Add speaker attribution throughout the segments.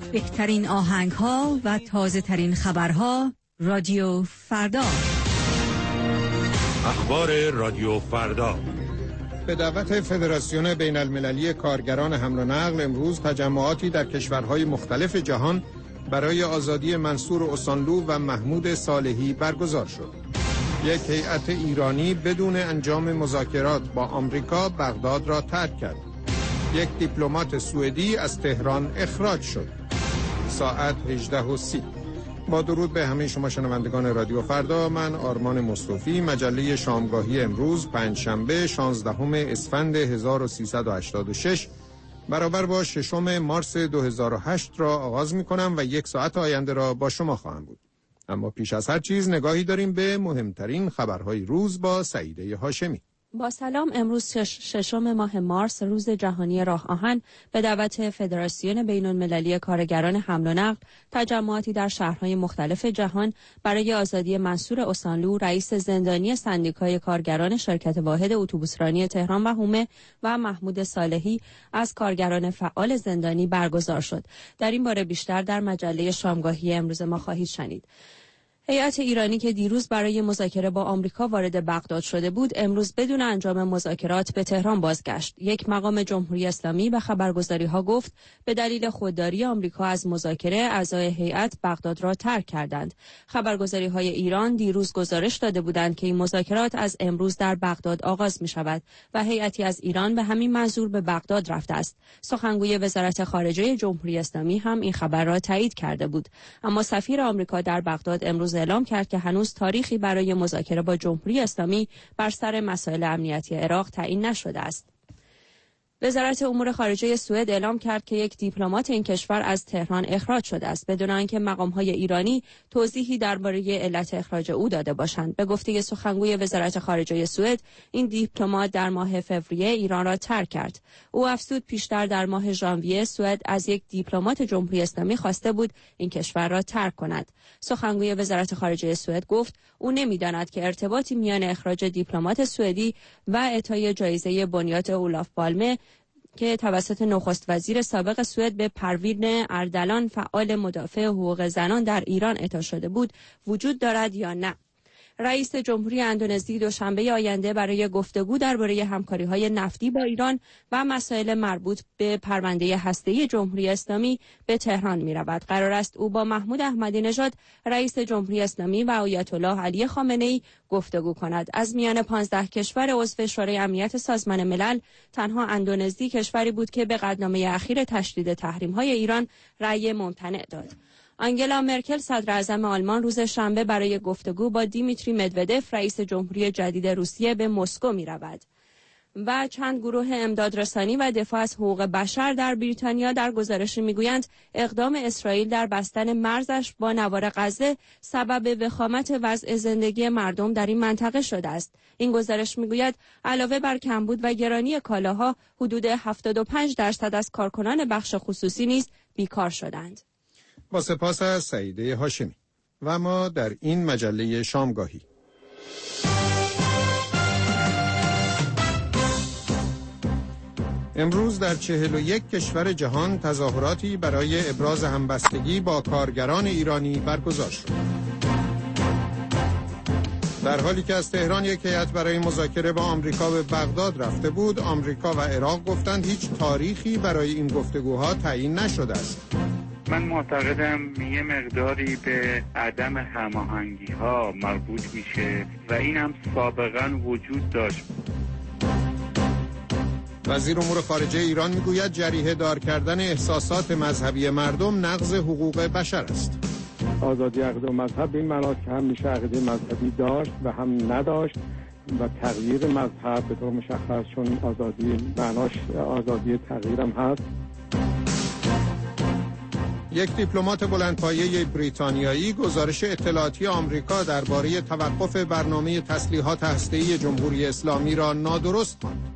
Speaker 1: بهترین آهنگ ها و تازه ترین خبرها. رادیو فردا.
Speaker 2: اخبار رادیو فردا.
Speaker 3: به دعوت فدراسیون بین المللی کارگران حمل و نقل امروز تجمعاتی در کشورهای مختلف جهان برای آزادی منصور اوسانلو و محمود صالحی برگزار شد. یک هیئت ایرانی بدون انجام مذاکرات با آمریکا بغداد را ترک کرد. یک دیپلمات سوئدی از تهران اخراج شد. ساعت 18:30. با درود به همه شما شنوندگان رادیو فردا، من آرمان مصطفی مجله شامگاهی امروز پنجشنبه 16 اسفند 1386 برابر با 6 مارس 2008 را آغاز می کنم و یک ساعت آینده را با شما خواهم بود. اما پیش از هر چیز نگاهی داریم به مهمترین خبرهای روز با سعیده هاشمی.
Speaker 4: با سلام. امروز 6 ماه مارس، روز جهانی راه آهن، به دعوت فدراسیون بین المللی کارگران حمل و نقل تجمعاتی در شهرهای مختلف جهان برای آزادی منصور اوسانلو، رئیس زندانی سندیکای کارگران شرکت واحد اتوبوسرانی تهران و حومه و محمود صالحی از کارگران فعال زندانی برگزار شد. در این باره بیشتر در مجله شامگاهی امروز ما خواهید شنید. هیئت ایرانی که دیروز برای مذاکره با آمریکا وارد بغداد شده بود، امروز بدون انجام مذاکرات به تهران بازگشت. یک مقام جمهوری اسلامی به خبرگزاری‌ها گفت به دلیل خودداری آمریکا از مذاکره، اعضای هیئت بغداد را ترک کردند. خبرگزاری‌های ایران دیروز گزارش داده بودند که این مذاکرات از امروز در بغداد آغاز می‌شود و هیئتی از ایران به همین منظور به بغداد رفته است. سخنگوی وزارت خارجه جمهوری اسلامی هم این خبر را تایید کرده بود. اما سفیر آمریکا در بغداد امروز اعلام کرد که هنوز تاریخی برای مذاکره با جمهوری اسلامی بر سر مسائل امنیتی عراق تعیین نشده است. وزارت امور خارجه سوئد اعلام کرد که یک دیپلمات این کشور از تهران اخراج شده است، بدون آنکه مقام‌های ایرانی توضیحی درباره علت اخراج او داده باشند. به گفته سخنگوی وزارت خارجه سوئد، این دیپلمات در ماه فوریه ایران را ترک کرد. او افزود پیشتر در ماه ژانویه سوئد از یک دیپلمات جمهوری اسلامی خواسته بود این کشور را ترک کند. سخنگوی وزارت خارجه سوئد گفت او نمی‌داند که ارتباطی میان اخراج دیپلمات سوئدی و اعطای جایزه بنیاد اولاف پالمه که توسط نخست وزیر سابق سوئد به پروین اردلان، فعال مدافع حقوق زنان در ایران اعطا شده بود وجود دارد یا نه. رئیس جمهوری اندونزی دوشنبه آینده برای گفتگو درباره همکاری‌های نفتی با ایران و مسائل مربوط به پرونده هسته‌ای جمهوری اسلامی به تهران می‌رود. قرار است او با محمود احمدی نژاد، رئیس جمهوری اسلامی و آیت الله علی خامنه‌ای گفتگو کند. از میان 15 کشور عضو شورای امنیت سازمان ملل، تنها اندونزی کشوری بود که به قطعنامه اخیر تشدید تحریم‌های ایران رأی ممتنع داد. آنگلا مرکل صدراعظم آلمان روز شنبه برای گفتگو با دیمیتری مدودف رئیس جمهوری جدید روسیه به مسکو می‌رود. و چند گروه امدادرسانی و دفاع از حقوق بشر در بریتانیا در گزارشی میگویند اقدام اسرائیل در بستن مرزش با نوار غزه سبب وخامت وضع زندگی مردم در این منطقه شده است. این گزارش میگوید علاوه بر کمبود و گرانی کالاها، حدود 75% از کارکنان بخش خصوصی نیز بیکار شدند.
Speaker 3: با سپاس از سعیده هاشمی. و ما در این مجله شامگاهی امروز در 41 کشور جهان تظاهراتی برای ابراز همبستگی با کارگران ایرانی برگزار شد. در حالی که از تهران یک هیئت برای مذاکره با آمریکا به بغداد رفته بود، آمریکا و عراق گفتند هیچ تاریخی برای این گفتگوها تعیین نشده است.
Speaker 5: من معتقدم یه مقداری به عدم هماهنگی‌ها مربوط میشه و این هم سابقاً وجود داشت.
Speaker 3: وزیر امور خارجه ایران میگوید جریحه دار کردن احساسات مذهبی مردم نقض حقوق بشر است.
Speaker 6: آزادی عقیده و مذهب به این معناست که هم میشه عقیده مذهبی داشت و هم نداشت و تغییر مذهب به طور مشخص، چون آزادی معناش آزادی تغییرم هست.
Speaker 3: یک دیپلمات بلندپایه بریتانیایی گزارش اطلاعاتی آمریکا درباره توقف برنامه تسلیحات هسته‌ای جمهوری اسلامی را نادرست خواند.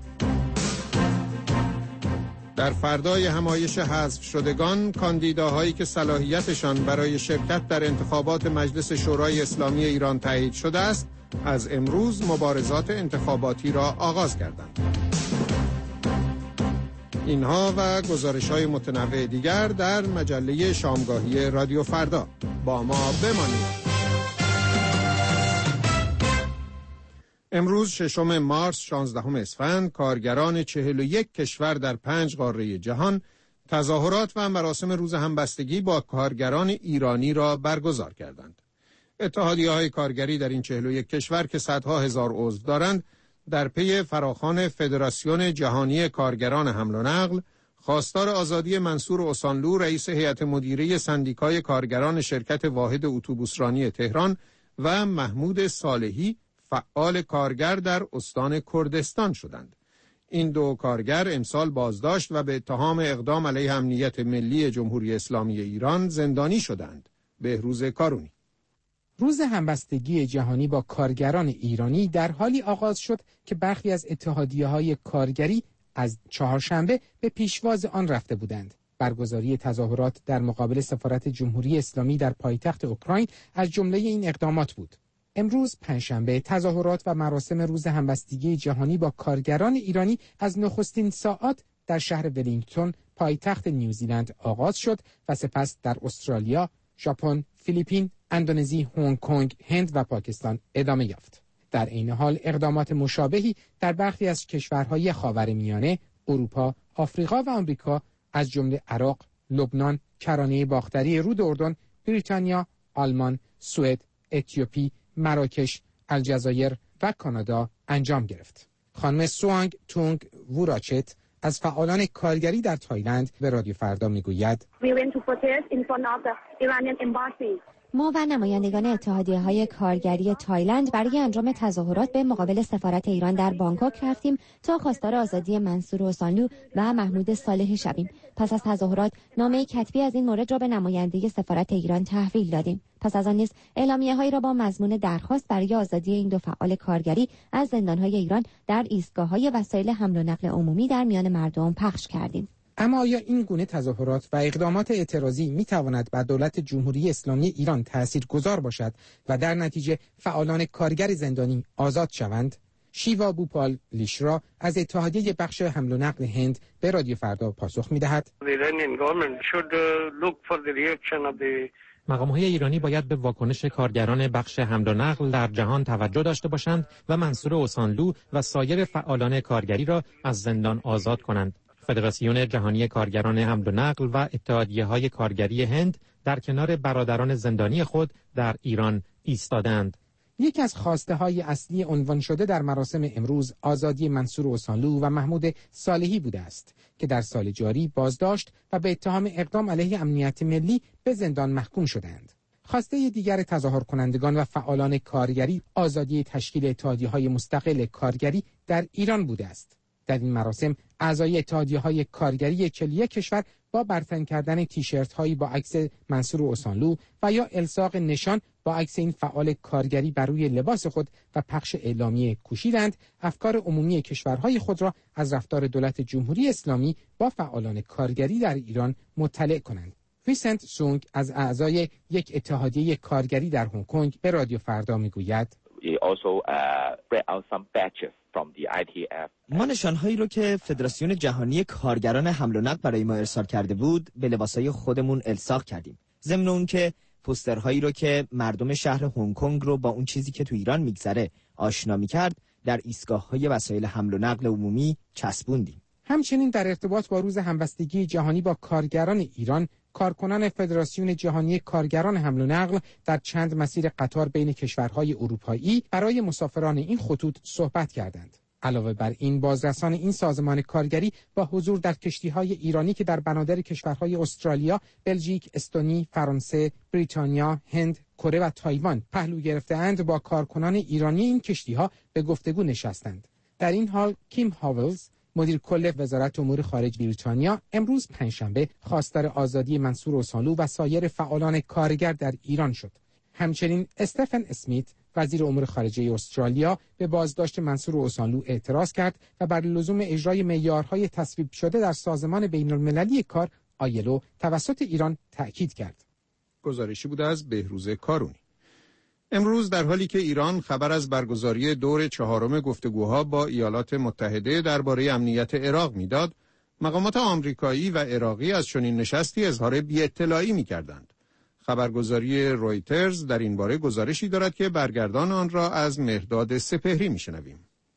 Speaker 3: در فردای همایش حذف شدگان، کاندیداهایی که صلاحیتشان برای شرکت در انتخابات مجلس شورای اسلامی ایران تایید شده است، از امروز مبارزات انتخاباتی را آغاز کردند. اینها و گزارش‌های متنوع دیگر در مجله شامگاهی رادیو فردا. با ما بمانید. امروز 6 مارس 16 اسفند کارگران 41 کشور در 5 قاره جهان تظاهرات و مراسم روز همبستگی با کارگران ایرانی را برگزار کردند. اتحادیه‌های کارگری در این 41 کشور که صدها هزار عضو دارند در پی فراخوان فدراسیون جهانی کارگران حمل و نقل، خواستار آزادی منصور اوسانلو رئیس هیئت مدیره سندیکای کارگران شرکت واحد اتوبوسرانی تهران و محمود صالحی فعال کارگر در استان کردستان شدند. این دو کارگر امسال بازداشت و به اتهام اقدام علیه امنیت ملی جمهوری اسلامی ایران زندانی شدند. بهروز کارونی.
Speaker 7: روز همبستگی جهانی با کارگران ایرانی در حالی آغاز شد که برخی از اتحادیه‌های کارگری از چهارشنبه به پیشواز آن رفته بودند. برگزاری تظاهرات در مقابل سفارت جمهوری اسلامی در پایتخت اوکراین از جمله این اقدامات بود. امروز پنجشنبه تظاهرات و مراسم روز همبستگی جهانی با کارگران ایرانی از نخستین ساعات در شهر ولینگتون پایتخت نیوزیلند آغاز شد و سپس در استرالیا، ژاپن، فیلیپین، اندونزی، هنگ کنگ، هند و پاکستان ادامه یافت. در عین حال اقدامات مشابهی در برخی از کشورهای خاورمیانه، اروپا، آفریقا و آمریکا از جمله عراق، لبنان، کرانه باختری رود اردن، بریتانیا، آلمان، سوئد، اتیوپی، مراکش، الجزایر و کانادا انجام گرفت. خانم سوانگ تونگ ووراچت از فعالان کارگری در تایلند به رادیو فردا میگوید:
Speaker 8: ما و نمایندگان اتحادیه‌های کارگری تایلند برای انجام تظاهرات به مقابل سفارت ایران در بانکوک رفتیم تا خواستار آزادی منصور اوسانلو و محمود صالحی شویم. پس از تظاهرات نامه کتبی از این مورد را به نماینده سفارت ایران تحویل دادیم. پس از آن نیز اعلامیه‌هایی را با مضمون درخواست برای آزادی این دو فعال کارگری از زندان‌های ایران در ایستگاه‌های وسایل حمل و نقل عمومی در میان مردم پخش کردیم.
Speaker 7: اما آیا این گونه تظاهرات و اقدامات اعتراضی می‌تواند بر دولت جمهوری اسلامی ایران تاثیرگذار باشد و در نتیجه فعالان کارگر زندانی آزاد شوند؟ شیوا بوپال لیشرا از اتحادیه بخش حمل و نقل هند به رادیو فردا پاسخ می‌دهد:
Speaker 9: مقام‌های ایرانی باید به واکنش کارگران بخش حمل و نقل در جهان توجه داشته باشند و منصور اوسانلو و سایر فعالان کارگری را از زندان آزاد کنند. فدراسیون جهانی کارگران حمل و نقل و اتحادیه‌های کارگری هند در کنار برادران زندانی خود در ایران ایستادند.
Speaker 7: یکی از خواسته‌های اصلی عنوان شده در مراسم امروز آزادی منصور اوسانلو و محمود صالحی بوده است که در سال جاری بازداشت و به اتهام اقدام علیه امنیت ملی به زندان محکوم شدند. خواسته دیگر تظاهر کنندگان و فعالان کارگری آزادی تشکیل اتحادیه‌های مستقل کارگری در ایران بوده است. در این مراسم اعضای اتحادیه‌های کارگری 41 کشور با برتن کردن تیشرت‌هایی با عکس منصور اوسانلو و یا الصاق نشان با عکس این فعال کارگری بر روی لباس خود و پخش اعلامیه کوشیدند افکار عمومی کشورهای خود را از رفتار دولت جمهوری اسلامی با فعالان کارگری در ایران مطلع کنند. ویسنت سونگ از اعضای یک اتحادیه کارگری در هنگ کنگ به رادیو فردا میگوید:
Speaker 10: ما نشانهایی رو که فدراسیون جهانی کارگران حمل و نقل برای ما ارسال کرده بود به لباسای خودمون الصاق کردیم. ضمن اون که پوسترهایی رو که مردم شهر هنگ کنگ رو با اون چیزی که تو ایران میگذره آشنا میکرد در ایستگاه‌های وسایل حمل و نقل عمومی چسبوندیم.
Speaker 7: همچنین در ارتباط با روز همبستگی جهانی با کارگران ایران، کارکنان فدراسیون جهانی کارگران حمل و نقل در چند مسیر قطار بین کشورهای اروپایی برای مسافران این خطوط صحبت کردند. علاوه بر این، بازرسان این سازمان کارگری با حضور در کشتی‌های ایرانی که در بنادر کشورهای استرالیا، بلژیک، استونی، فرانسه، بریتانیا، هند، کره و تایوان پهلو گرفته‌اند با کارکنان ایرانی این کشتی‌ها به گفتگو نشستند. در این حال کیم هاولز، مدیر کل وزارت امور خارجه بریتانیا، امروز پنجشنبه خواستار آزادی منصور اوسانلو و سایر فعالان کارگر در ایران شد. همچنین استفن اسمیت، وزیر امور خارجه استرالیا، به بازداشت منصور اوسانلو اعتراض کرد و بر لزوم اجرای معیارهای تصویب شده در سازمان بین‌المللی کار آیلو توسط ایران تأکید کرد.
Speaker 3: گزارشی بود از بهروز کارونی. امروز در حالی که ایران خبر از برگزاری دور 4 گفتگوها با ایالات متحده درباره امنیت عراق میداد، مقامات آمریکایی و عراقی از چنین نشستی اظهار بی‌اطلاعی می‌کردند. خبرگزاری رویترز در این باره گزارشی دارد که برگردان آن را از مهرداد سپهری می‌شنویم.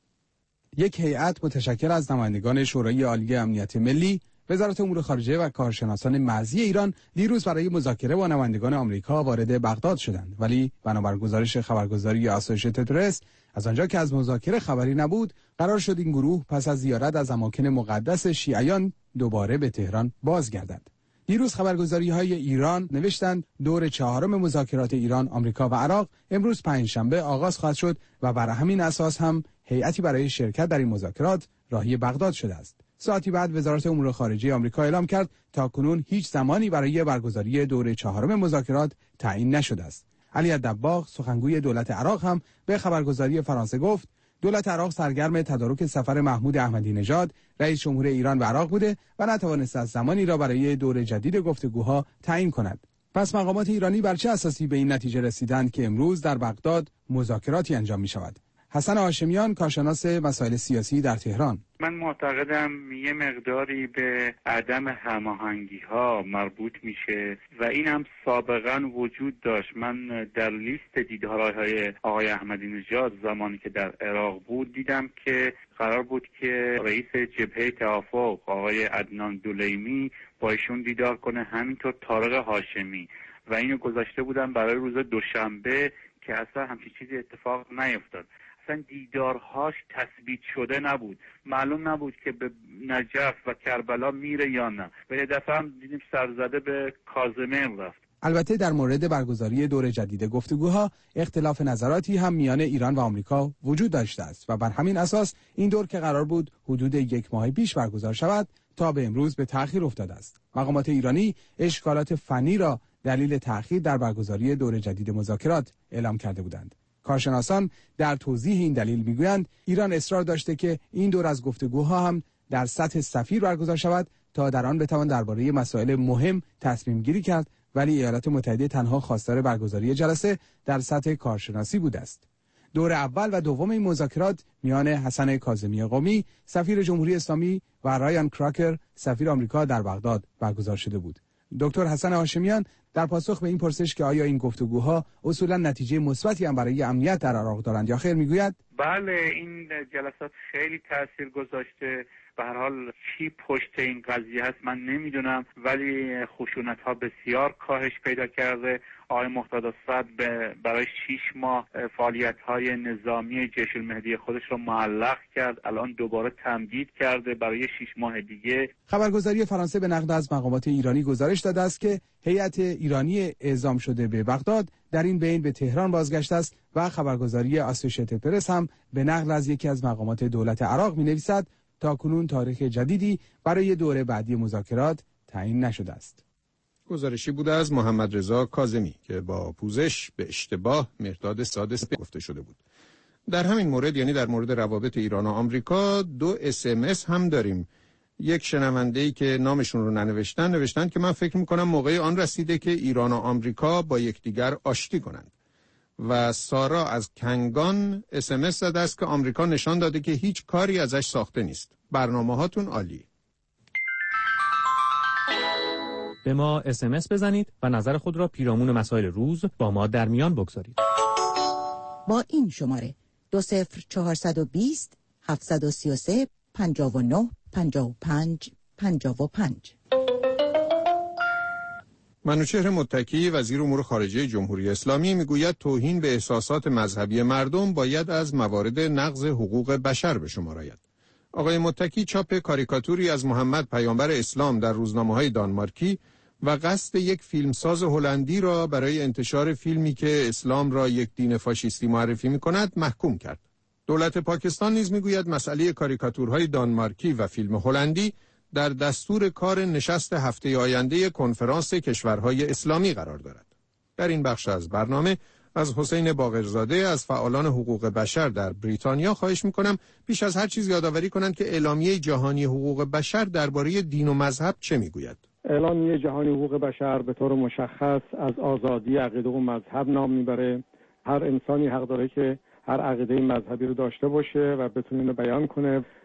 Speaker 11: یک هیئت متشکل از نمایندگان شورای عالی امنیت ملی، وزارت امور خارجه و کارشناسان مرزی ایران دیروز برای مذاکره با نمایندگان آمریکا وارد بغداد شدند، ولی بنابر گزارش خبرگزاری آسوشیتد پرس از آنجا که از مذاکره خبری نبود، قرار شد این گروه پس از زیارت از اماکن مقدس شیعیان دوباره به تهران بازگردند. دیروز خبرگزاری‌های ایران نوشتند دور چهارم مذاکرات ایران، آمریکا و عراق امروز پنجشنبه آغاز خواهد شد و بر همین اساس هم هیئتی برای شرکت در این مذاکرات راهی بغداد شده است. ساعتی بعد وزارت امور خارجه آمریکا اعلام کرد تاکنون هیچ زمانی برای برگزاری دور چهارم مذاکرات تعیین نشده است. علی الدباغ سخنگوی دولت عراق هم به خبرگزاری فرانسه گفت دولت عراق سرگرم تدارک سفر محمود احمدی نژاد رئیس جمهور ایران به عراق بوده و نتوانسته از زمانی را برای دور جدید گفتگوها تعیین کند. پس مقامات ایرانی بر چه اساسی به این نتیجه رسیدند که امروز در بغداد مذاکراتی انجام می شود؟ حسن هاشمیان، کارشناس مسائل سیاسی در تهران:
Speaker 5: من معتقدم یه مقداری به عدم هماهنگی ها مربوط میشه و این هم سابقا وجود داشت. من در لیست دیدارهای آقای احمدی نژاد زمانی که در عراق بود دیدم که قرار بود که رئیس جبهه توافق آقای عدنان دولیمی با ایشون دیدار کنه، همینطور طارق هاشمی، و اینو گذاشته بودن برای روز دوشنبه که اصلا همچین چیزی اتفاق نیفتاد. اصلا دیدارهاش تثبیت شده نبود، معلوم نبود که به نجف و کربلا میره یا نه. و یه دفعه هم دیدیم سرزده به کاظمین رفت.
Speaker 11: البته در مورد برگزاری دور جدید گفتگوها اختلاف نظراتی هم میان ایران و آمریکا وجود داشته است و بر همین اساس این دور که قرار بود حدود یک ماه پیش برگزار شود تا به امروز به تأخیر افتاده است. مقامات ایرانی اشکالات فنی را دلیل تأخیر در برگزاری دور جدید مذاکرات اعلام کرده بودند. کارشناسان در توضیح این دلیل میگویند ایران اصرار داشته که این دور از گفتگوها هم در سطح سفیر برگزار شود تا در آن بتوان درباره مسائل مهم تصمیم گیری کرد، ولی ایالات متحده تنها خواستار برگزاری جلسه در سطح کارشناسی بوده است. دور اول و دوم این مذاکرات میان حسن کاظمی قمی سفیر جمهوری اسلامی و رایان کراکر سفیر آمریکا در بغداد برگزار شده بود. دکتر حسن هاشمیان در پاسخ به این پرسش که آیا این گفتگوها اصولا نتیجه مثبتی هم برای امنیت در عراق دارند یا خیر میگوید
Speaker 5: بله، این جلسات خیلی تاثیر گذاشته. به هر حال چی پشت این قضیه هست من نمیدونم، ولی خشونت ها بسیار کاهش پیدا کرده. آقای مقتدی صدر برای 6 ماه فعالیت های نظامی جیش المهدی خودش رو معلق کرد، الان دوباره تمدید کرده برای 6 ماه دیگه.
Speaker 11: خبرگزاری فرانسه به نقل از مقامات ایرانی گزارش داده است که هیئت ایرانی اعزام شده به بغداد در این بین به تهران بازگشته است و خبرگزاری آسوشیتد پرس هم به نقل از یکی از مقامات دولت عراق می‌نویسد تاکنون تاریخ جدیدی برای دوره بعدی مذاکرات تعیین نشده است.
Speaker 3: گزارشی بوده از محمد رضا کاظمی که با پوزش به اشتباه مهرداد سادس گفته شده بود. در همین مورد، یعنی در مورد روابط ایران و آمریکا، 2 SMS هم داریم. یک شنونده‌ای که نامشون رو نوشتن که من فکر می‌کنم موقع آن رسیده که ایران و آمریکا با یکدیگر آشتی کنند. و سارا از کنگان SMS زده است که آمریکا نشان داده که هیچ کاری ازش ساخته نیست. برنامه‌هاتون عالی.
Speaker 9: به ما SMS بزنید و نظر خود را پیرامون مسائل روز با ما در میان بگذارید.
Speaker 12: با این شماره 20420 733 59 55 55.
Speaker 3: منوچهر متکی وزیر امور خارجه جمهوری اسلامی میگوید توهین به احساسات مذهبی مردم باید از موارد نقض حقوق بشر به شمار آید. آقای متکی چاپ کاریکاتوری از محمد پیامبر اسلام در روزنامه‌های دانمارکی و قصد یک فیلمساز هلندی را برای انتشار فیلمی که اسلام را یک دین فاشیستی معرفی می‌کند محکوم کرد. دولت پاکستان نیز میگوید مسئله کاریکاتورهای دانمارکی و فیلم هلندی در دستور کار نشست هفته آینده کنفرانس کشورهای اسلامی قرار دارد. در این بخش از برنامه از حسین باقرزاده از فعالان حقوق بشر در بریتانیا خواهش می‌کنم پیش از هر چیز یادآوری کنند که اعلامیه جهانی حقوق بشر درباره دین و مذهب چه میگوید.
Speaker 6: اعلامیه جهانی حقوق بشر به طور مشخص از آزادی عقیده و مذهب نام میبره. هر انسانی حق داره که هر عقیده مذهبی رو داشته باشه و بتونه اینو بیان کنه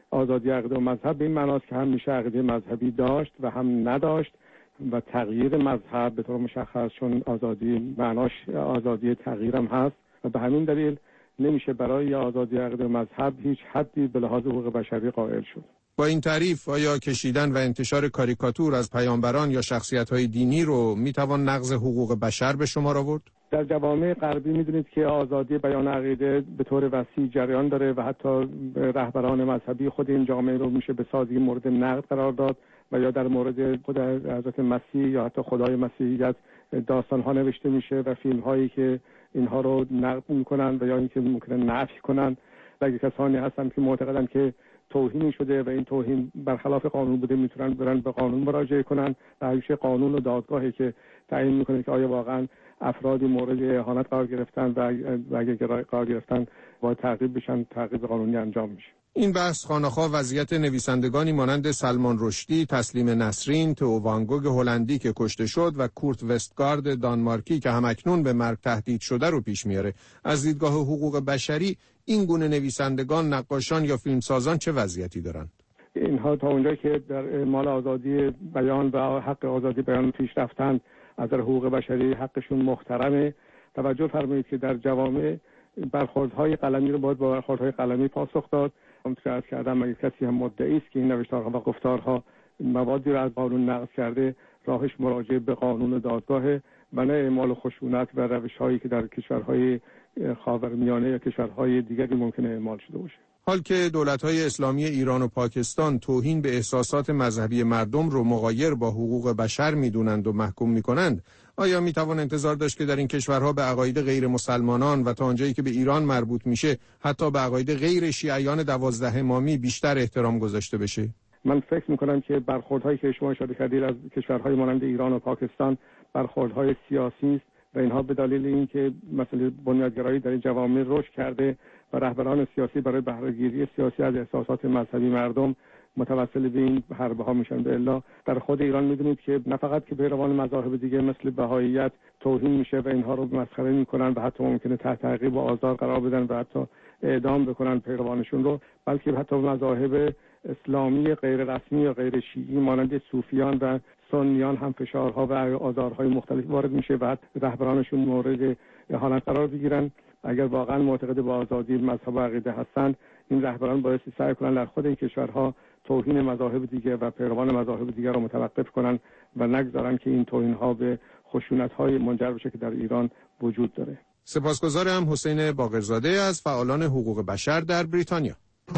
Speaker 6: آزادی عقیده و مذهب به این معناست که هم میشه عقیده مذهبی داشت و هم نداشت و تغییر مذهب به طور مشخص، چون آزادی معناش آزادی تغییرم هست و به همین دلیل نمیشه برای آزادی عقیده و مذهب هیچ حدی به لحاظ حقوق بشری قائل شد.
Speaker 3: با این تعریف آیا کشیدن و انتشار کاریکاتور از پیامبران یا شخصیت‌های دینی رو میتوان نقض حقوق بشر به شمار آورد؟
Speaker 6: در جوامع غربی میدونید که آزادی بیان عقیده به طور وسیع جریان داره و حتی رهبران مذهبی خود این جامعه رو میشه به سادگی مورد نقد قرار داد و یا در مورد خود حضرت مسیح یا حتی خدای مسیحیت داستان‌ها نوشته میشه و فیلم‌هایی که اینها رو نقد میکنن و یا اینکه ممکنه نفی کنن. اگه کسانی هستن که معتقدن که توهین شده و این توهین برخلاف قانون بوده، میتونن برن به قانون مراجعه کنن و همیشه قانون و دادگاهی که تعیین میکنه که آیا واقعا افرادی مورد اهانت قرار گرفتن و اگه قرار گرفتن با تعقیب بشن، تعقیب قانونی انجام میشه.
Speaker 3: این بحث خانه‌خواه وضعیت نویسندگانی مانند سلمان رشدی، تسلیم نسرین، تو وانگوگ هلندی که کشته شد و کورت وستگارد دانمارکی که همکنون به مرگ تهدید شده رو پیش میاره. از دیدگاه حقوق بشری این گونه نویسندگان، نقاشان یا فیلمسازان چه وضعیتی دارند؟
Speaker 6: اینها تا اونجایی که در اعمال آزادی بیان و حق آزادی بیان پیش رفتن، از حقوق بشری حقشون محترمه. توجه فرمایید که در جوامع برخوردهای قلمی رو باید با برخوردهای قلمی پاسخ داد. همونطور عرض کردم اگه کسی هم مدعی است که این نوشتارها و گفتارها موادی رو از قانون نقض کرده، راهش مراجعه به قانون و دادگاهه و نه اعمال خشونت و روش‌هایی که در کشورهای خاورمیانه یا کشورهای دیگری ممکنه اعمال شده باشه.
Speaker 3: حال که دولت‌های اسلامی ایران و پاکستان توهین به احساسات مذهبی مردم رو مغایر با حقوق بشر می‌دونند و محکوم می‌کنند، آیا می‌توان انتظار داشت که در این کشورها به عقاید غیر مسلمانان و تا آنجایی که به ایران مربوط میشه حتی به عقاید غیر شیعیان 12 امامی بیشتر احترام گذاشته بشه؟
Speaker 6: من فکر می‌کنم که برخوردهایی که شما اشاره کردید از کشورهای مانند ایران و پاکستان برخوردهای سیاسی است و اینها به دلیل اینکه مسئله بنیادگرایی در این جوامع رشد کرده و رهبران سیاسی برای بهره‌گیری سیاسی از احساسات مذهبی مردم متوسل به این حربه‌ها میشن. به الا در خود ایران میدونید که نه فقط که پیروان مذاهب دیگه مثل بهائیت توهین میشه و اینها رو مسخره میکنن و حتی ممکنه تحت تعقیب و آزار قرار بدن و حتی اعدام بکنن پیروانشون رو، بلکه حتی مذاهب اسلامی غیر رسمی یا غیر شیعی مانند صوفیان و سنیان هم فشارها و آزارهای مختلف وارد میشه و رهبرانشون مورد اهانت قرار بگیرن. اگر واقعا معتقد به آزادی مذهب و عقیده هستند، این رهبران باید سعی کنن در خود این کشورها توهین مذاهب دیگه و پیروان مذاهب دیگر رو متوقف کنن و نگذارن که این توهین‌ها به خشونت‌های منجر بشه که در ایران وجود داره.
Speaker 3: سپاسگزارم. حسین باقرزاده از فعالان حقوق بشر در بریتانیا.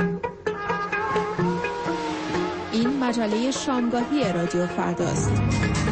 Speaker 4: این مجله شامگاهی رادیو فرداست.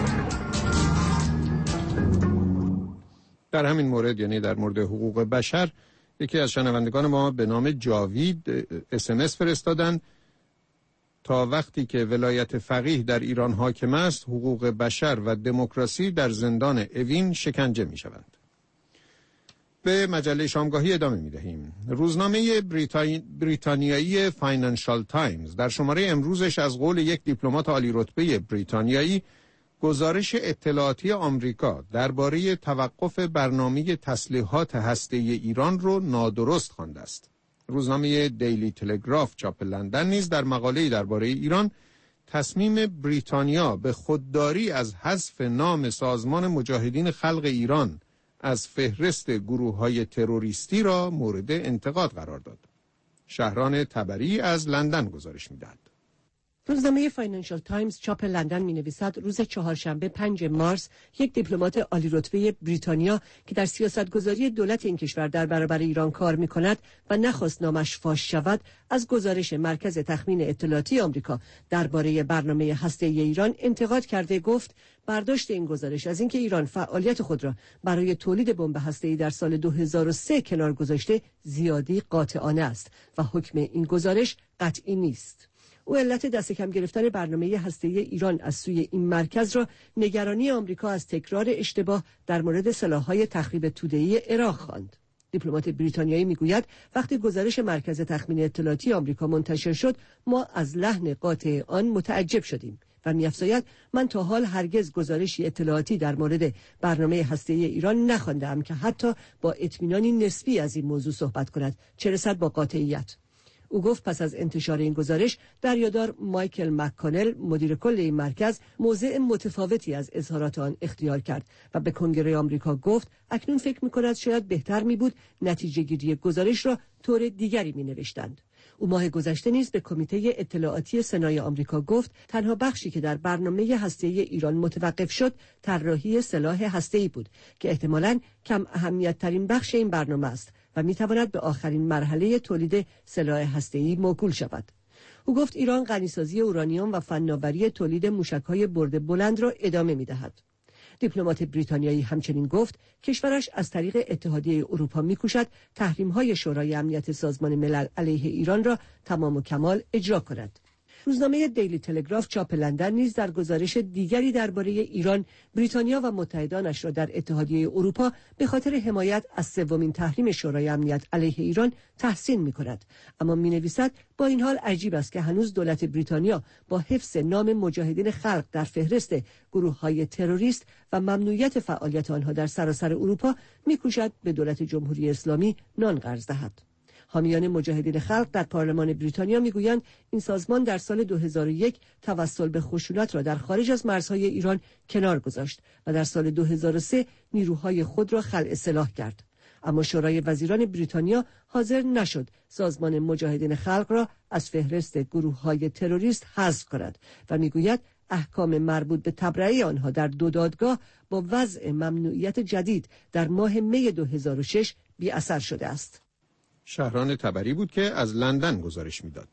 Speaker 3: در همین مورد، یعنی در مورد حقوق بشر، یکی از شنوندگان ما به نام جاوید SMS فرستادن تا وقتی که ولایت فقیه در ایران حاکم است، حقوق بشر و دموکراسی در زندان اوین شکنجه می شوند. به مجله شامگاهی ادامه می دهیم. روزنامه بریتانیایی فاینانشال تایمز در شماره امروزش از قول یک دیپلمات عالی رتبه بریتانیایی گزارش اطلاعاتی آمریکا درباره توقف برنامه تسلیحات هسته‌ای ایران رو نادرست خوانده است. روزنامه دیلی تلگراف چاپ لندن نیز در مقاله‌ای درباره ایران تصمیم بریتانیا به خودداری از حذف نام سازمان مجاهدین خلق ایران از فهرست گروه‌های تروریستی را مورد انتقاد قرار داد. شهران تبری از لندن گزارش می‌دهد.
Speaker 13: روزنامه فاینانشال تایمز چاپ لندن می‌نویسد روز چهارشنبه 5 مارس یک دیپلمات عالی رتبه بریتانیا که در سیاستگذاری دولت این کشور در برابر ایران کار می‌کند و نخواست نامش فاش شود، از گزارش مرکز تخمین اطلاعاتی آمریکا درباره برنامه هسته‌ای ایران انتقاد کرده گفت برداشت این گزارش از اینکه ایران فعالیت خود را برای تولید بمب هسته‌ای در سال 2003 کنار گذاشته زیادی قاطعانه است و حکم این گزارش قطعی نیست. او علت دست کم گرفتن برنامه هسته‌ای ایران از سوی این مرکز را نگرانی آمریکا از تکرار اشتباه در مورد سلاح‌های تخریب توده‌ای عراق خواند. دیپلمات بریتانیایی میگوید وقتی گزارش مرکز تخمین اطلاعاتی آمریکا منتشر شد، ما از لحن قاطع آن متعجب شدیم و می‌افزاید من تا حال هرگز گزارشی اطلاعاتی در مورد برنامه هسته‌ای ایران نخواندم که حتی با اطمینانی نسبی از این موضوع صحبت کند، چه رسد با قاطعیت. او گفت پس از انتشار این گزارش دریادار مایکل مک‌کانل مدیر کل این مرکز موضع متفاوتی از اظهارات آن اختیار کرد و به کنگره آمریکا گفت اکنون فکر می‌کند شاید بهتر می‌بود نتیجه گیری گزارش را طور دیگری می‌نوشتند. او ماه گذشته نیز به کمیته اطلاعاتی سنای آمریکا گفت تنها بخشی که در برنامه هسته‌ای ایران متوقف شد طراحی سلاح هسته‌ای بود که احتمالاً کم اهمیت ترین بخش این برنامه است و می‌تواند به آخرین مرحله تولید سلاح هسته‌ای موکول شود. او گفت ایران غنیسازی اورانیوم و فناوری تولید موشک‌های برد بلند را ادامه می‌دهد. دیپلمات بریتانیایی همچنین گفت کشورش از طریق اتحادیه اروپا می‌کوشد تحریم‌های شورای امنیت سازمان ملل علیه ایران را تمام و کمال اجرا کند. روزنامه دیلی تلگراف چاپ لندن نیز در گزارش دیگری درباره ایران، بریتانیا و متحدانش را در اتحادیه اروپا به خاطر حمایت از سومین تحریم شورای امنیت علیه ایران تحسین می‌کند، اما می‌نویسد با این حال عجیب است که هنوز دولت بریتانیا با حفظ نام مجاهدین خلق در فهرست گروه‌های تروریست و ممنوعیت فعالیت آنها در سراسر اروپا می‌کوشد به دولت جمهوری اسلامی نان قرض دهد. حامیان مجاهدین خلق در پارلمان بریتانیا میگویند این سازمان در سال 2001 توسل به خشونت را در خارج از مرزهای ایران کنار گذاشت و در سال 2003 نیروهای خود را خلع سلاح کرد. اما شورای وزیران بریتانیا حاضر نشد سازمان مجاهدین خلق را از فهرست گروه‌های تروریست حذف کند و میگوید احکام مربوط به تبرئه آنها در دو دادگاه با وضع ممنوعیت جدید در ماه می 2006 بی اثر شده است.
Speaker 3: شهران تبری بود که از لندن گزارش میداد.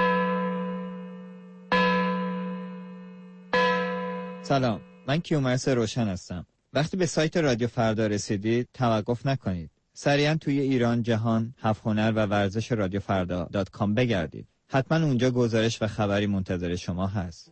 Speaker 10: سلام، من کیومرث روشن هستم. وقتی به سایت رادیو فردا رسیدید توقف نکنید. سریعا توی ایران، جهان، هفت هنر و ورزش رادیو فردا.com بگردید. حتما اونجا گزارش و خبری منتظر شما هست.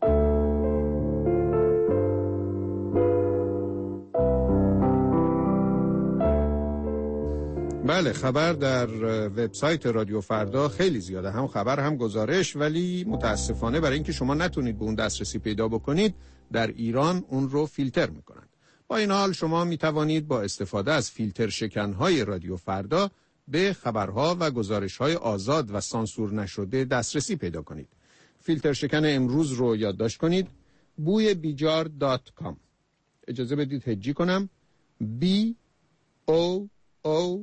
Speaker 3: بله، خبر در وبسایت رادیو فردا خیلی زیاده، هم خبر هم گزارش، ولی متاسفانه برای اینکه شما نتونید به اون دسترسی پیدا بکنید در ایران اون رو فیلتر میکنند. با این حال شما میتوانید با استفاده از فیلتر شکنهای رادیو فردا به خبرها و گزارشهای آزاد و سانسور نشده دسترسی پیدا کنید. فیلتر شکن امروز رو یادداشت کنید: boyebijar.com. اجازه بدید هجی کنم: BOO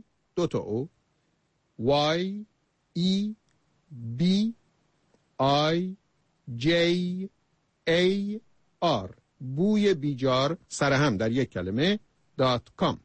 Speaker 3: Y E B I J A R بوی بیجار سرهم در یک کلمه .com.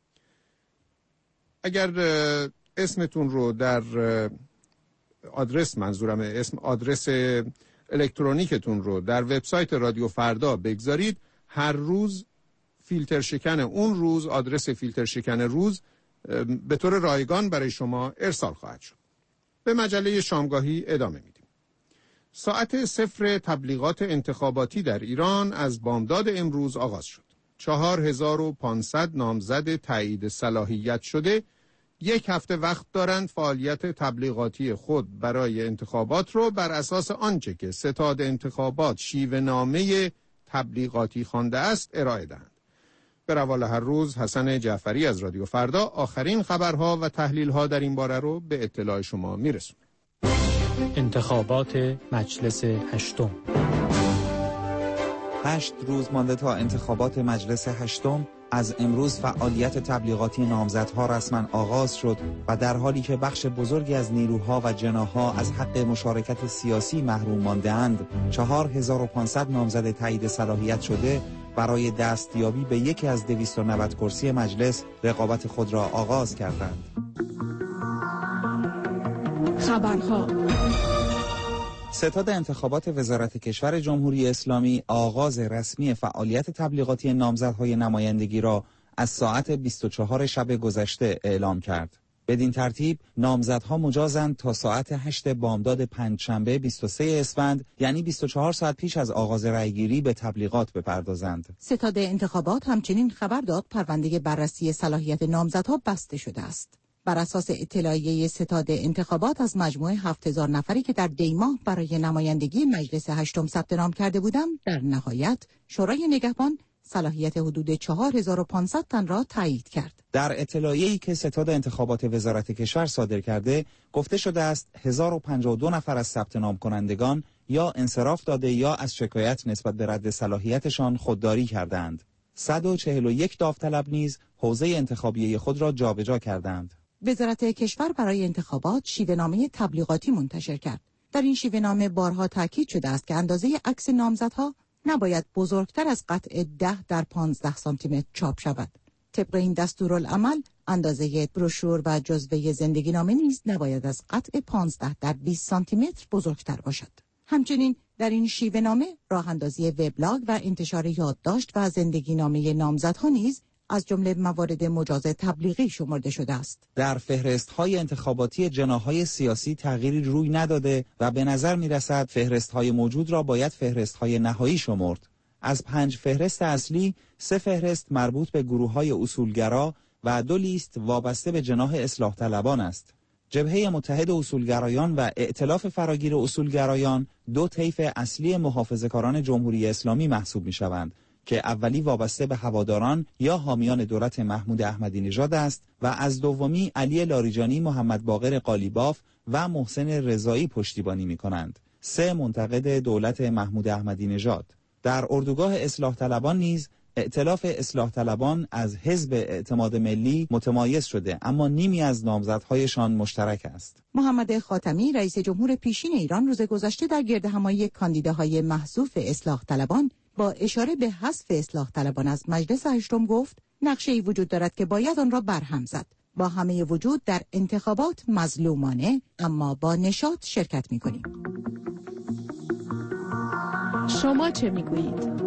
Speaker 3: اگر اسمتون رو در آدرس، منظورم اسم آدرس الکترونیکتون رو در وبسایت رادیو فردا بگذارید، هر روز فیلتر شکن اون روز، آدرس فیلتر شکن روز به طور رایگان برای شما ارسال خواهد شد. به مجله شامگاهی ادامه میدیم. ساعت 0 تبلیغات انتخاباتی در ایران از بامداد امروز آغاز شد. 4500 نامزد تایید صلاحیت شده یک هفته وقت دارند فعالیت تبلیغاتی خود برای انتخابات رو بر اساس آنچه که ستاد انتخابات شیوه نامه تبلیغاتی خوانده است ارائه دهند. به روال هر روز حسن جعفری از رادیو فردا آخرین خبرها و تحلیل‌ها در این باره رو به اطلاع شما میرسونه.
Speaker 14: انتخابات مجلس هشتم.
Speaker 15: 8 روز مانده تا انتخابات مجلس هشتم. از امروز فعالیت تبلیغاتی نامزدها رسما آغاز شد و در حالی که بخش بزرگی از نیروها و جناح‌ها از حق مشارکت سیاسی محروم مانده‌اند، 4500 نامزد تایید صلاحیت شده برای دستیابی به یکی از 290 کرسی مجلس رقابت خود را آغاز کردند.
Speaker 16: خبرها.
Speaker 15: ستاد انتخابات وزارت کشور جمهوری اسلامی آغاز رسمی فعالیت تبلیغاتی نامزدهای نمایندگی را از ساعت 24 شب گذشته اعلام کرد. بدین ترتیب نامزدها مجازند تا ساعت 8 بامداد پنجشنبه 23 اسفند، یعنی 24 ساعت پیش از آغاز رأیگیری، به تبلیغات بپردازند.
Speaker 12: ستاد انتخابات همچنین خبر داد پرونده بررسی صلاحیت نامزدها بسته شده است. بر اساس اطلاعیه ستاد انتخابات از مجموع 7000 نفری که در دیماه برای نمایندگی مجلس هشتم ثبت نام کرده بودند، در نهایت شورای نگهبان صلاحیت حدود 4500 تن را تایید کرد.
Speaker 15: در اطلاعیه‌ای که ستاد انتخابات وزارت کشور صادر کرده گفته شده است 1052 نفر از ثبت نام کنندگان یا انصراف داده یا از شکایت نسبت به رد صلاحیتشان خودداری کردند. 141 داوطلب نیز حوزه انتخابی خود را جابجا کردند.
Speaker 12: وزارت کشور برای انتخابات شیوه‌نامه تبلیغاتی منتشر کرد. در این شیوه‌نامه بارها تاکید شده است که اندازه عکس نامزدها نباید بزرگتر از قطع 10 در 15 سانتی متر چاپ شود. طبق این دستورالعمل اندازه بروشور و جزوه زندگی نامه نیز نباید از قطع 15 در 20 سانتی متر بزرگتر باشد. همچنین در این شیوه‌نامه راه اندازی وبلاگ و انتشار یادداشت و زندگی نامه نامزدها نیز از جمله موارد مجاز تبلیغی شمرده شده است.
Speaker 15: در فهرست‌های انتخاباتی جناح‌های سیاسی تغییری روی نداده و به نظر می‌رسد فهرست‌های موجود را باید فهرست‌های نهایی شمرد. از 5 فهرست اصلی 3 فهرست مربوط به گروه‌های اصولگرا و 2 لیست وابسته به جناح اصلاح طلبان است. جبهه متحد اصولگرایان و ائتلاف فراگیر اصولگرایان 2 طیف اصلی محافظه‌کاران جمهوری اسلامی محسوب می‌شوند که اولی وابسته به هواداران یا حامیان دولت محمود احمدی نژاد است و از دومی علی لاریجانی، محمد باقر قالیباف و محسن رضایی پشتیبانی می‌کنند. 3 منتقد دولت محمود احمدی نژاد. در اردوگاه اصلاح طلبان نیز ائتلاف اصلاح طلبان از حزب اعتماد ملی متمایز شده، اما نیمی از نامزدهایشان مشترک است.
Speaker 12: محمد خاتمی رئیس جمهور پیشین ایران روز گذشته در گردهمایی کاندیداهای محذوف اصلاح طلبان با اشاره به حذف اصلاح طلبان از مجلس هشتم گفت نقشه‌ای وجود دارد که باید آن را برهم زد. با همه وجود در انتخابات مظلومانه اما با نشاط شرکت می‌کنیم.
Speaker 16: شما چه می‌گویید؟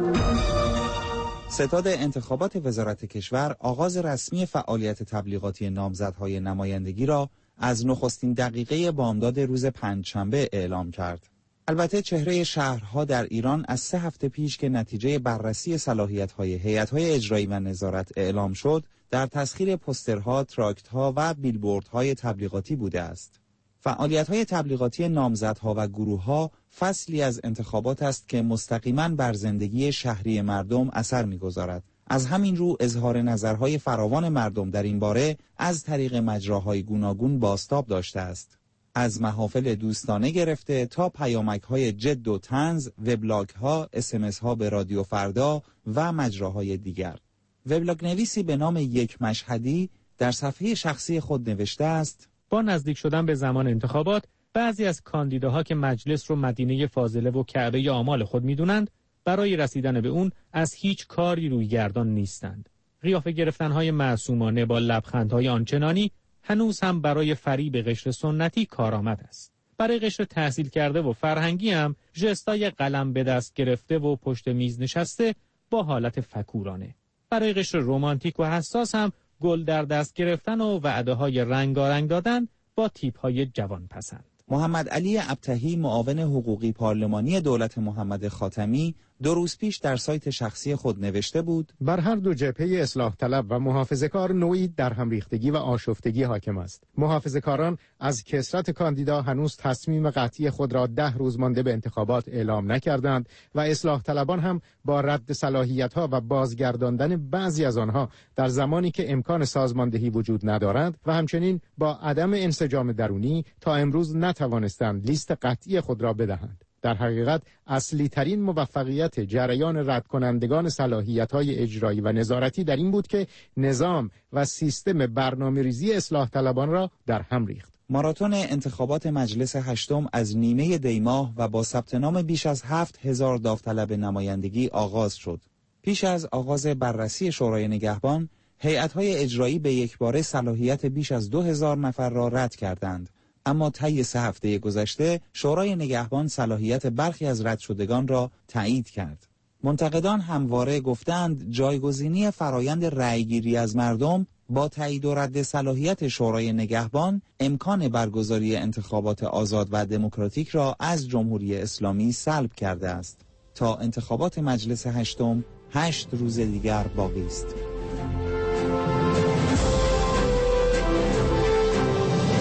Speaker 15: ستاد انتخابات وزارت کشور آغاز رسمی فعالیت تبلیغاتی نامزدهای نمایندگی را از نخستین دقیقه بامداد روز پنجشنبه اعلام کرد. البته چهره شهرها در ایران از 3 هفته پیش که نتیجه بررسی صلاحیت‌های هیئت‌های اجرایی و نظارت اعلام شد، در تسخیر پوسترها، تراکت‌ها و بیلبوردهای تبلیغاتی بوده است. فعالیت‌های تبلیغاتی نامزدها و گروه‌ها فصلی از انتخابات است که مستقیماً بر زندگی شهری مردم اثر می‌گذارد. از همین رو اظهار نظرهای فراوان مردم در این باره از طریق مجراهای گوناگون بازتاب داشته است. از محافل دوستانه گرفته تا پیامک‌های جد و طنز، وبلاگ‌ها، اس‌ام‌اس‌ها به رادیو فردا و مجراهای دیگر. وبلاگ نویسی به نام یک مشهدی در صفحه شخصی خود نوشته است:
Speaker 9: با نزدیک شدن به زمان انتخابات، بعضی از کاندیداها که مجلس رو مدینه فاضله و کعبه آمال خود می‌دونند، برای رسیدن به اون از هیچ کاری روی گردان نیستند. قیافه گرفتن‌های معصومانه با لبخندهای آنچنانی هنوز هم برای فریب قشر سنتی کارآمد است. برای قشر تحصیل کرده و فرهنگی هم ژستای قلم به دست گرفته و پشت میز نشسته با حالت فکورانه. برای قشر رمانتیک و حساس هم گل در دست گرفتن و وعده‌های رنگارنگ دادن با تیپ‌های جوان پسند.
Speaker 15: محمد علی ابتهی، معاون حقوقی پارلمانی دولت محمد خاتمی، 2 روز پیش در سایت شخصی خود نوشته بود:
Speaker 17: بر هر دو جبهه اصلاح طلب و محافظه‌کار نوعی در هم ریختگی و آشفتگی حاکم است. محافظه‌کاران از کثرت کاندیدا هنوز تصمیم قطعی خود را 10 روز مانده به انتخابات اعلام نکردند و اصلاح طلبان هم با رد صلاحیت‌ها و بازگرداندن بعضی از آنها در زمانی که امکان سازماندهی وجود ندارد و همچنین با عدم انسجام درونی تا امروز نتوانستند لیست قطعی خود را بدهند. در حقیقت اصلی ترین موفقیت جریان رد کنندگان صلاحیت‌های اجرایی و نظارتی در این بود که نظام و سیستم برنامه‌ریزی اصلاح طلبان را در هم ریخت.
Speaker 15: ماراتون انتخابات مجلس هشتم از نیمه دی ماه و با ثبت نام بیش از 7000 داوطلب نمایندگی آغاز شد. پیش از آغاز بررسی شورای نگهبان، هیئت‌های اجرایی به یکباره صلاحیت بیش از 2000 نفر را رد کردند. اما طی 3 هفته گذشته شورای نگهبان صلاحیت برخی از رد شدگان را تایید کرد. منتقدان همواره گفتند جایگزینی فرایند رأیگیری از مردم با تایید و رد صلاحیت شورای نگهبان امکان برگزاری انتخابات آزاد و دموکراتیک را از جمهوری اسلامی سلب کرده است. تا انتخابات مجلس هشتم 8 روز دیگر باقی است.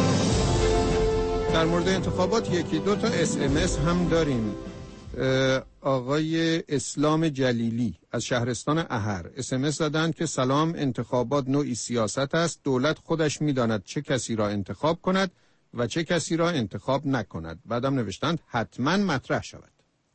Speaker 3: در مورد انتخابات 1-2 تا SMS هم داریم. آقای اسلام جلیلی از شهرستان احر SMS زدند که سلام، انتخابات نوعی سیاست است. دولت خودش می‌داند چه کسی را انتخاب کند و چه کسی را انتخاب نکند. بعدم نوشتند حتما مطرح شود.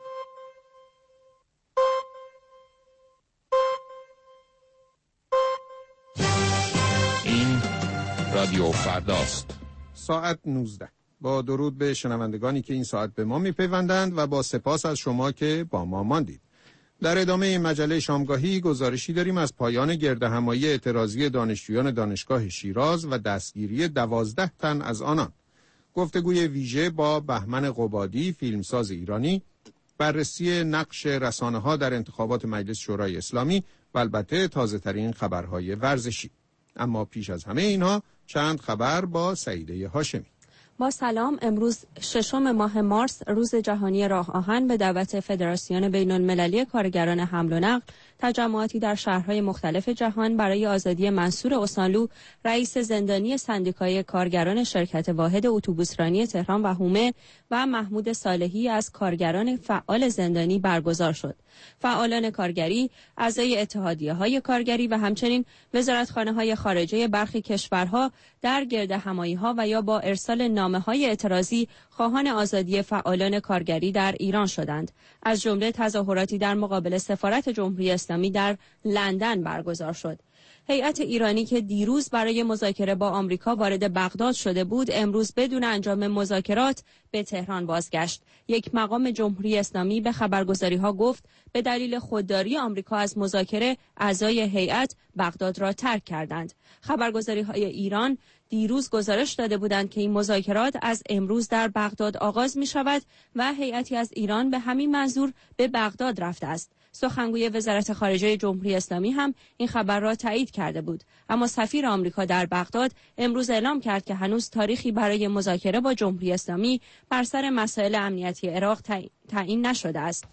Speaker 2: این رادیو فرداست.
Speaker 3: ساعت 19. با درود به شنوندگانی که این ساعت به ما میپیوندند و با سپاس از شما که با ما ماندید. در ادامه مجله شامگاهی گزارشی داریم از پایان گردهمایی اعتراضی دانشجویان دانشگاه شیراز و دستگیری 12 تن از آنان. گفتگوی ویژه با بهمن قبادی، فیلمساز ایرانی، بررسی نقش رسانه‌ها در انتخابات مجلس شورای اسلامی و البته تازه‌ترین خبرهای ورزشی. اما پیش از همه اینها چند خبر با سعیده هاشمی.
Speaker 4: با سلام. امروز 6 ماه مارس روز جهانی راه آهن به دعوت فدراسیون بین‌المللی کارگران حمل و نقل تجمعاتی در شهرهای مختلف جهان برای آزادی منصور اوسانلو، رئیس زندانی سندیکای کارگران شرکت واحد اتوبوسرانی تهران و حومه و محمود صالحی از کارگران فعال زندانی برگزار شد. فعالان کارگری، اعضای اتحادیه‌های کارگری و همچنین وزارتخانه‌های خارجه برخی کشورها در گردهمایی‌ها و یا با ارسال نامه‌های اعتراضی خواهان آزادی فعالان کارگری در ایران شدند. از جمله تظاهراتی در مقابل سفارت جمهوری اسلامی در لندن برگزار شد. هیئت ایرانی که دیروز برای مذاکره با آمریکا وارد بغداد شده بود، امروز بدون انجام مذاکرات به تهران بازگشت. یک مقام جمهوری اسلامی به خبرگزاری‌ها گفت به دلیل خودداری آمریکا از مذاکره، اعضای هیئت بغداد را ترک کردند. خبرگزاری‌های ایران دیروز گزارش داده بودند که این مذاکرات از امروز در بغداد آغاز می شود و هیئتی از ایران به همین منظور به بغداد رفته است. سخنگوی وزارت خارجه جمهوری اسلامی هم این خبر را تایید کرده بود. اما سفیر آمریکا در بغداد امروز اعلام کرد که هنوز تاریخی برای مذاکره با جمهوری اسلامی بر سر مسائل امنیتی عراق تعیین نشده است.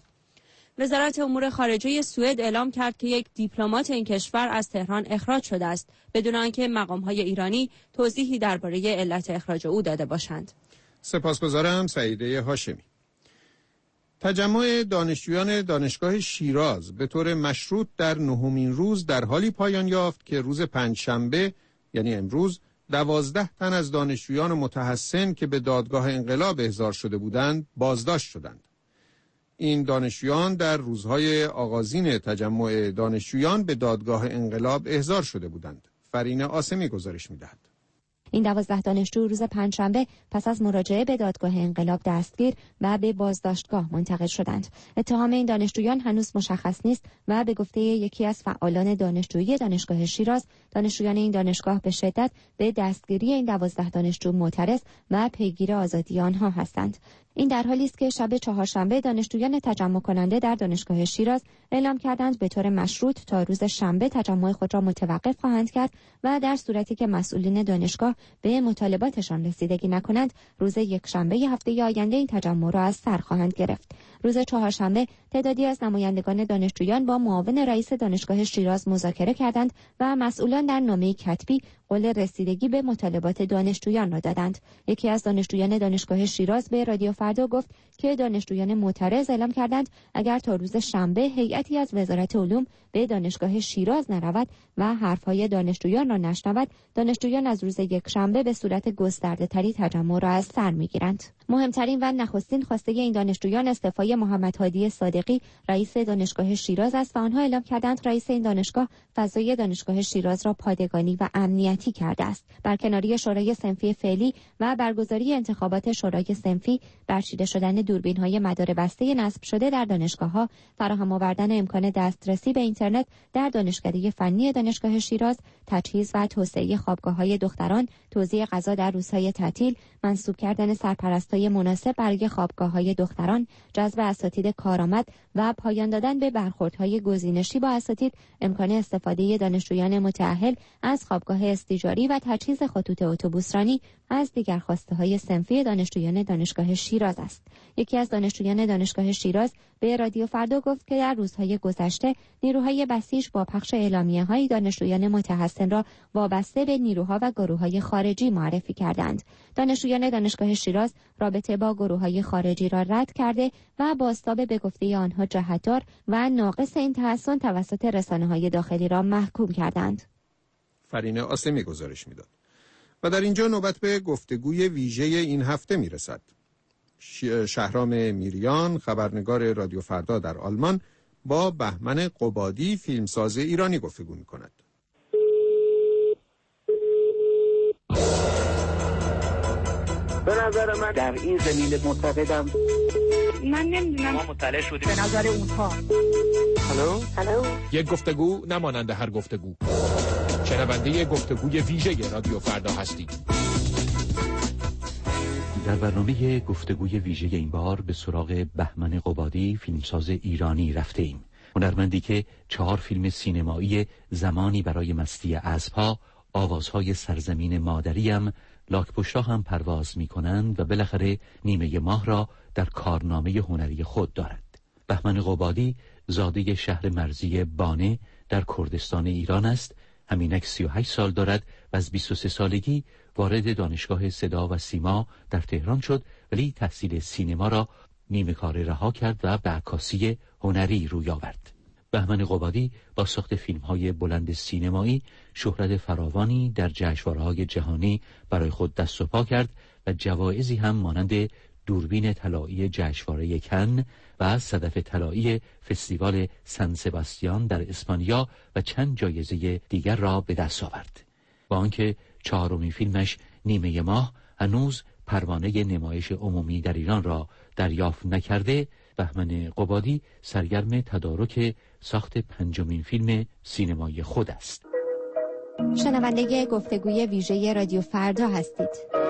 Speaker 4: وزارت امور خارجه سوئد اعلام کرد که یک دیپلمات این کشور از تهران اخراج شده است بدون آنکه مقام‌های ایرانی توضیحی درباره علت اخراج او داده باشند.
Speaker 3: سپاسگزارم سعیده هاشمی. تجمع دانشجویان دانشگاه شیراز به طور مشروط در 9مین روز در حالی پایان یافت که روز پنجشنبه یعنی امروز 12 تن از دانشجویان متحسن که به دادگاه انقلاب احضار شده بودند بازداشت شدند. این دانشجویان در روزهای آغازین تجمع دانشجویان به دادگاه انقلاب احضار شده بودند. فرین آسمی گزارش می‌دهد.
Speaker 8: این 12 دانشجو روز پنجشنبه پس از مراجعه به دادگاه انقلاب دستگیر و به بازداشتگاه منتقل شدند. اتهام این دانشجویان هنوز مشخص نیست و به گفته یکی از فعالان دانشجویی دانشگاه شیراز، دانشجویان این دانشگاه به شدت به دستگیری این 12 دانشجو معترض و پیگیر آزادی آنها هستند. این در حالی است که شب چهارشنبه دانشجویان تجمع کننده در دانشگاه شیراز اعلام کردند به طور مشروط تا روز شنبه تجمع خود را متوقف خواهند کرد و در صورتی که مسئولین دانشگاه به مطالباتشان رسیدگی نکنند روز یکشنبه هفته آینده این تجمع را از سر خواهند گرفت. روز چهارشنبه تعدادی از نمایندگان دانشجویان با معاون رئیس دانشگاه شیراز مذاکره کردند و مسئولان در نامه کتبی قول رسیدگی به مطالبات دانشجویان را دادند. یکی از دانشجویان دانشگاه شیراز به رادیو فردا گفت که دانشجویان معترض اعلام کردند اگر تا روز شنبه هیئتی از وزارت علوم به دانشگاه شیراز نرود و حرفهای دانشجویان را نشنود، دانشجویان از روز یکشنبه به صورت گسترده‌تری تجمع را از سر می‌گیرند. مهمترین و نخستین خواسته این دانشجویان استعفای محمد هادی صادقی رئیس دانشگاه شیراز است و آنها اعلام کردند رئیس این دانشگاه فضای دانشگاه شیراز را پادگانی و امنیتی کرده است. برکناری شورای صنفی فعلی و برگزاری انتخابات شورای صنفی، برچیده شدن دوربین‌های مدار بسته نصب شده در دانشگاه‌ها، فراهم آوردن امکان دسترسی به اینترنت در دانشکده فنی دانشگاه شیراز، تجهیز و توسعه خوابگاه‌های دختران، توزیع غذا در روزهای تعطیل، منصوب کردن سرپرستای مناسب برای خوابگاه‌های دختران، جذب اساتید کارآمد و پایان دادن به برخوردهای گزینشی با اساتید، امکان استفاده دانشجویان متأهل از خوابگاه استیجاری و تجهیز خطوط اتوبوسرانی از دیگر خواسته‌های صنفی دانشجویان دانشگاه شیراز شیراز است. یکی از دانشجویان دانشگاه شیراز به رادیو فردا گفت که در روزهای گذشته نیروهای بسیج با پخش اعلامیه‌های دانشجویان متحسن را وابسته به نیروها و گروه‌های خارجی معرفی کردند. دانشجویان دانشگاه شیراز رابطه با گروه‌های خارجی را رد کرده و بازتاب به گفته آنها جهتدار و ناقص این تحسن توسط رسانه‌های داخلی را محکوم کردند.
Speaker 3: فرینه آسمی گزارش میداد. و در اینجا نوبت به گفتگوی ویژه این هفته میرسد. شهرام میریان، خبرنگار رادیو فردا در آلمان، با بهمن قبادی، فیلمساز ایرانی گفتگو میکند.
Speaker 18: به نظر من در این زمینه معتقدم
Speaker 19: من نمیدونم
Speaker 18: ما مطلع شدیم
Speaker 19: به نظر اونها.
Speaker 18: هلو
Speaker 2: یک گفتگو نمانند هر گفتگو. شنونده گفتگوی ویژه رادیو فردا هستید.
Speaker 20: در برنامه گفتگوی ویژه این بار به سراغ بهمن قبادی، فیلمساز ایرانی رفته ایم. هنرمندی که 4 فیلم سینمایی، زمانی برای مستی اسب‌ها، آوازهای سرزمین مادریم، لاک‌پشت‌ها هم پرواز می‌کنند و بالاخره نیمه ماه را در کارنامه هنری خود دارد. بهمن قبادی زاده شهر مرزی بانه در کردستان ایران است. همینک 38 سال دارد و از 23 سالگی وارد دانشگاه صدا و سیما در تهران شد، ولی تحصیل سینما را نیمه کار رها کرد و به عکاسی هنری روی آورد. بهمن قبادی با ساخت فیلم‌های بلند سینمایی شهرت فراوانی در جشنواره‌های جهانی برای خود دست و پا کرد و جوایزی هم مانند دوربین طلایی جشنواره کن و صدف طلایی فستیوال سن سباستیان در اسپانیا و چند جایزه دیگر را به دست آورد. با آنکه 4مین فیلمش نیمه ماه هنوز پروانه نمایش عمومی در ایران را دریافت نکرده، بهمن قبادی سرگرم تدارک ساخت 5مین فیلم سینمایی خود است.
Speaker 8: شنونده گفتگوی ویژه رادیو فردا هستید.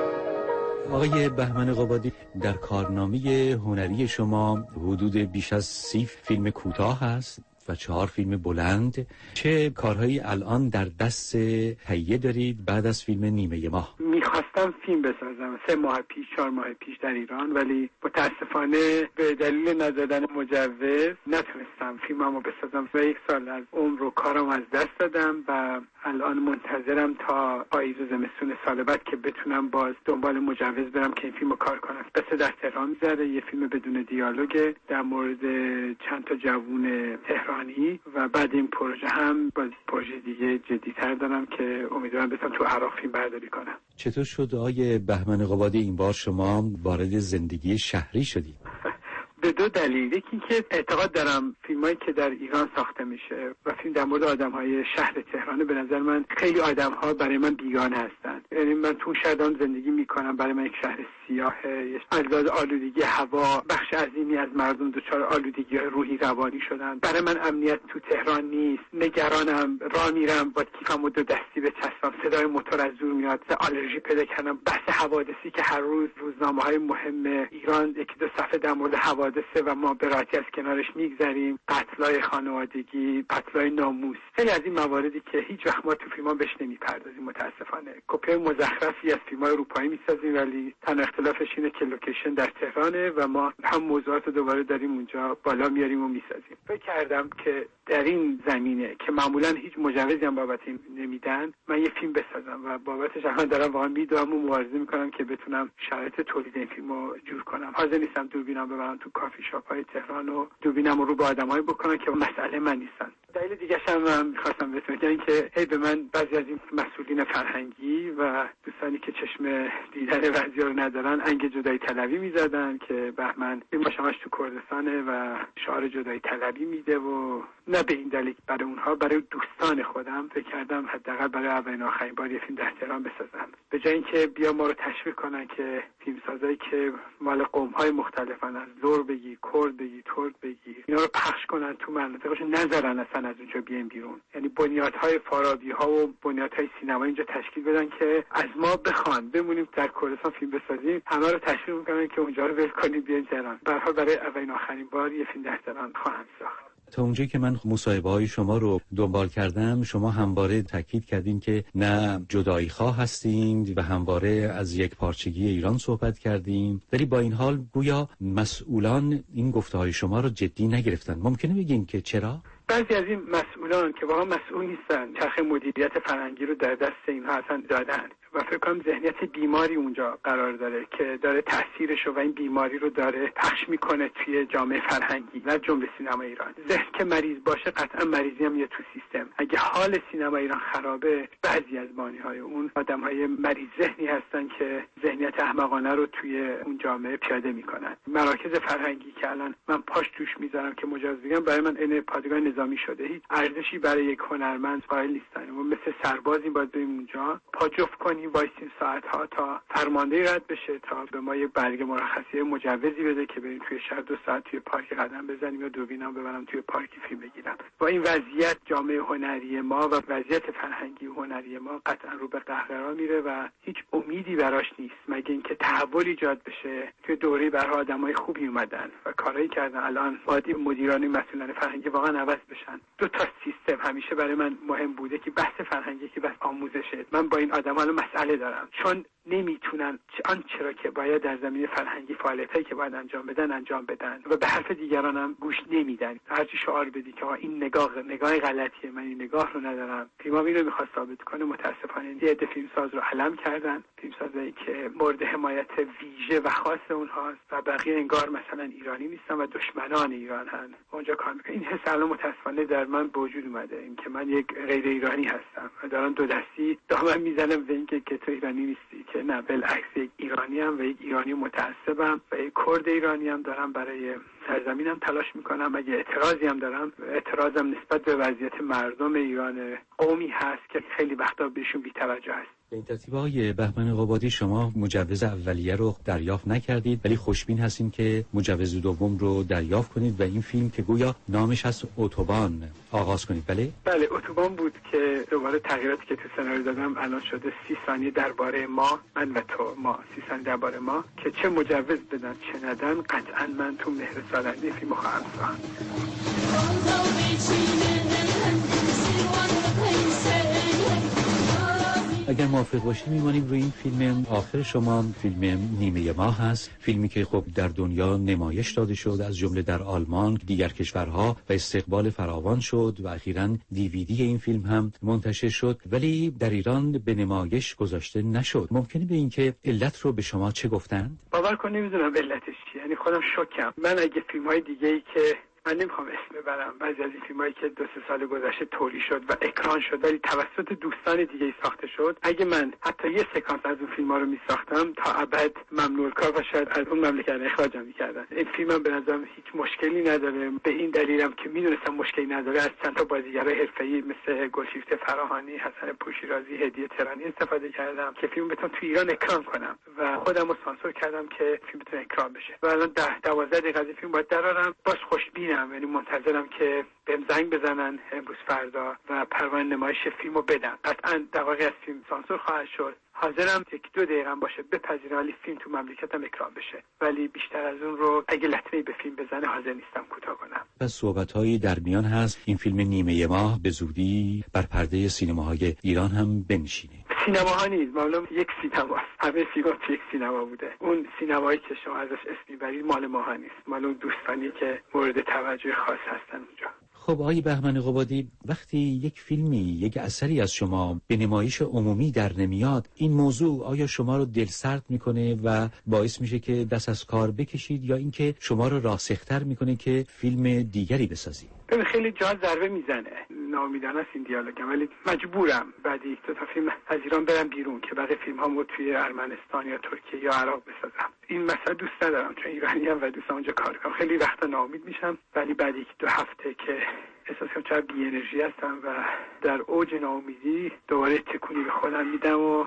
Speaker 20: آقای بهمن قبادی، در کارنامه هنری شما حدود بیش از 30 فیلم کوتاه هست و 4 فیلم بلند. چه کارهایی الان در دست تهیه دارید بعد از فیلم نیمه ماه؟
Speaker 21: میخواستم فیلم بسازم 3 ماه پیش 4 ماه پیش در ایران، ولی متاسفانه به دلیل ندادن مجوز نتونستم فیلممو بسازم و 1 سال از عمر و کارم از دست دادم و الان منتظرم تا پاییز و زمستون سال بعد که بتونم باز دنبال مجوز برم که این فیلمو کار کنم. بس در تهران می‌ذاره، یه فیلم بدون دیالوگ در مورد چند تا جوون تهرانی و بعد این پروژه هم باز پروژه دیگه جدی‌تر دارم که امیدوارم بتونم تو عراق فیلم برداری کنم.
Speaker 20: چطور شد آقای بهمن قبادی این بار شما وارد زندگی شهری شدید؟
Speaker 21: به 2 دلیل. یکی که اعتقاد دارم فیلمایی که در ایران ساخته میشه و فیلم در مورد آدم‌های شهر تهران، به نظر من خیلی آدم‌ها برای من بیگانه هستن. یعنی من تو شهران زندگی میکنم، برای من یک شهر سیاهه، از لحاظ آلودگی هوا بخش عظیمی از مردم دچار آلودگی روحی روانی شدن. برای من امنیت تو تهران نیست، نگرانم، راه میرم با کیفمو 2 دستی بچسبم، صدای موتور از دور میاد، آلرژی پیدا کردم. بحث حوادثی که هر روز روزنامه‌های مهم ایران 1-2 صفحه در مورد حوادث و ما به راحتی از کنارش میگذریم، قتلای خانوادگی، قتلای ناموس، خیلی از این مواردی که هیچ وقت ما تو فیلم‌ها بهش نمیپردازیم. متاسفانه کپی مزخرفی از فیلم‌های اروپایی میسازیم، ولی تنها اختلافش اینه که لوکیشن در تهرانه و ما هم موضوعات رو دوباره داریم اونجا بالا میاریم و میسازیم. فکر کردم که در این زمینه که معمولا هیچ مجوزی هم بابت این نمیدن، من یه فیلم بسازم و بابتش الان دارم واقعا میدوام و مبارزه میکنم که بتونم شرایط تولید این فیلمو جور کنم. حاضر نیستم دوربینم ببرم تو کافی شاپ‌های تهران و دوربینم رو به آدمایی بکنم که مسئله من نیستن. دلیل دیگه هم می‌خواستم بهتون بگم که هی به من بعضی از این مسئولین فرهنگی و دوستانی که چشم دیدن بعضیا رو ندارن انگ جدایی طلبی می‌زدن که بهمن این باشمش تو کردستانه و شعار جدایی طلبی میده و نه به این دلیل، برای اونها، برای دوستان خودم فکر کردم حداقل برای اولین آخرین بار یه فیلم در تهران بسازم، به جای اینکه بیا ما رو تشویق کنن که فیلمسازایی که مال قوم‌های مختلفن، از لور بگی، کرد بگی، ترک بگی، اینا رو پخش کنن تو مناطقشون، نذارن اصلا از اونجا بیایم بیرون. یعنی بنیادهای فارابی‌ها و بنیادهای سینما اینجا تشکیل بدن که از ما بخوان بمونیم در کردستان فیلم بسازیم، همه رو تشویق میکنن که اونجا رو ول کنیم بیاین تهران. به هر حال برای اولین آخرین بار یه فیلم در تهران خواهم ساخت.
Speaker 20: تا اونجایی که من مصاحبه‌های شما رو دنبال کردم، شما همواره تاکید کردین که نه جدایی خواه هستین و همواره از یک پارچگی ایران صحبت کردین، ولی با این حال گویا مسئولان این گفته‌های شما رو جدی نگرفتن. ممکنه بگین که چرا؟
Speaker 21: بعضی از این مسئولان که واقعا مسئول نیستن، چرخ مدیریت فرهنگی رو در دست اینها اصلا دادن و فکر کنم ذهنیت بیماری اونجا قرار داره که داره تاثیرش و این بیماری رو داره پخش میکنه توی جامعه فرهنگی و جمله سینما ایران. ذهن که مریض باشه قطعا مریضی هم یه تو سیستم. اگه حال سینما ایران خرابه، بعضی از بانی‌های اون آدم‌های مریض ذهنی هستن که ذهنیت احمقانه رو توی اون جامعه پیاده میکنن. مراکز فرهنگی که الان من پاش توش میذارم که مجاز بگم، برای من این پادگاه نظامی شده، هیچ ارزشی برای یک هنرمند قائل نیستن. ما مثل سربازی باید بریم اونجا پا جفت کنیم، وایسیم ساعت‌ها تا فرماندهی رد بشه تا به ما یه برگ مرخصی مجوزی بده که بریم توی شهر 2 ساعت توی پارک قدم بزنیم یا دوربینم ببرم توی پارک فیلم بگیرم. با این وضعیت جامعه هنری ما و وضعیت فرهنگی هنری ما قطعا رو به قهقرا میره و هیچ امیدی براش نیست، مگه اینکه تحول ایجاد بشه. توی دوره برای آدمای خوبی اومدن و کارایی کردن، الان باید مدیران مسئولان فرهنگی واقعا عوض بشن. 2 تا سیستم همیشه برای من مهم بوده که بحث فرهنگی که بحث آموزشه. من با این آدما مسئله دارم، چون نمیتونن آنچه را که باید در زمینه فرهنگی فعالیتایی که باید انجام بدن و به حرف دیگران هم گوش نمیدن. هرچی شعار بدی که این نگاه غلطیه، من این نگاه رو ندارم. فیلم اینو میخواد ثابت کنه. متاسفانه یه عده فیلمساز رو علم کردن، فیلمسازایی که مورد حمایت ویژه و خاص اونهاست و بقیه انگار مثلا ایرانی نیستن و دشمنان ایران هستن اونجا کار میکنن. این حس الان متاسفانه در من به وجود اومده، اینکه من یک غیر ایرانی هستم و دارن دو دستی دامن میزنم به اینکه تو ایرانی نیستی، که نه، بالعکس یک ایرانی ام و یک ایرانی متعصبم و یک کرد ایرانی ام، دارم برای سرزمینم تلاش میکنم. اگه اعتراضی هم دارم، اعتراضم نسبت به وضعیت مردم ایران قومی هست که خیلی وقتا بهشون بی‌توجه است.
Speaker 20: به این ترتیب آقای بهمن قبادی، شما مجوز اولیه رو دریافت نکردید ولی خوشبین هستین که مجوز دوم رو دریافت کنید و این فیلم که گویا نامش هست اتوبان آغاز کنید. بله
Speaker 21: اتوبان بود که دوباره تغییراتی که تو سناریو دادم الان شده 30 ثانیه درباره ما، من و تو، ما 30 ثانیه درباره ما، که چه مجوز بدن چه ندن قطعا من تو مهر سالانه فیلم خواهم ساخت.
Speaker 20: اگر موافق باشید میمانیم روی این فیلم آخر شما، فیلم نیمه ما هست، فیلمی که خب در دنیا نمایش داده شد، از جمله در آلمان، دیگر کشورها و استقبال فراوان شد و اخیراً دیویدی این فیلم هم منتشر شد، ولی در ایران به نمایش گذاشته نشد. ممکنه به این که علت رو به شما چه گفتند؟
Speaker 21: باور کن نمیدونم علتش چیه، یعنی خودم شوکم. من اگه فیلم‌های دیگه‌ای که من نمیخوام اسم ببرم، بعضی از این فیلمایی که 2-3 سال گذشته تولید شد و اکران شد ولی توسط دوستان دیگه ساخته شد، اگه من حتی یه سکانس از اون فیلم‌ها رو میساختم تا ابد ممنوع کار و شاید از اون مملکت اخراجم می‌کردن. این فیلمم به نظرم هیچ مشکلی نداره، به این دلیلم که میدونستم مشکلی نداره از چند تا بازیگرای حرفه‌ای مثل گلشیفته فراهانی، حسن پوشیرازی، هدیه ترانی استفاده کردم که فیلم بتونم تو ایران اکران کنم و خودم رو سانسور کردم که فیلم بتونه اکران بشه. و الان 10-12 دقیقه از فیلم باید درارم، باش خوشبینم، یعنی منتظرم که بهم زنگ بزنن امروز فردا و پروانه نمایش فیلمو بدن. قطعاً دقایقی از فیلم سانسور خواهد شد. حاضرم 1-2 دقیقه باشه بپذیرم ولی فیلم تو مملکتم اکران بشه، ولی بیشتر از اون رو اگه لطمه‌ای به فیلم بزنه حاضر نیستم کوتاه کنم.
Speaker 20: و صحبت‌هایی در میان هست این فیلم نیمه ما به زودی بر پرده سینماهای ایران هم بنشینه.
Speaker 21: سینماها نیست، معلوم یک سینماست. همه فیلم‌ها تو یک سینما بوده. اون سینمایی که شما ازش اسم میبرید مال ما نیست، مال اون دوستانی که مورد توجه خاص هستن اونجا.
Speaker 20: خب آقای بهمن قبادی، وقتی یک فیلمی، یک اثری از شما به نمایش عمومی در نمیاد، این موضوع آیا شما رو دلسرد میکنه و باعث میشه که دست از کار بکشید یا اینکه شما رو راسختر میکنه که فیلم دیگری بسازید؟
Speaker 21: خیلی جا ضربه میزنه، ناامیدانه است این دیالوگم، ولی مجبورم بعد 1-2 تا فیلم از ایران برم بیرون که بقیه فیلم‌هامو توی ارمنستان یا ترکیه یا عراق بسازم. این مسئله دوست ندارم چون ایرانی‌ام و دوستم اونجا کار کنم. خیلی وقتا ناامید میشم، ولی بعد 1-2 هفته که احساس کنم چقدر بی انرژی هستم و در اوج ناامیدی دوباره تکونی به خودم میدم و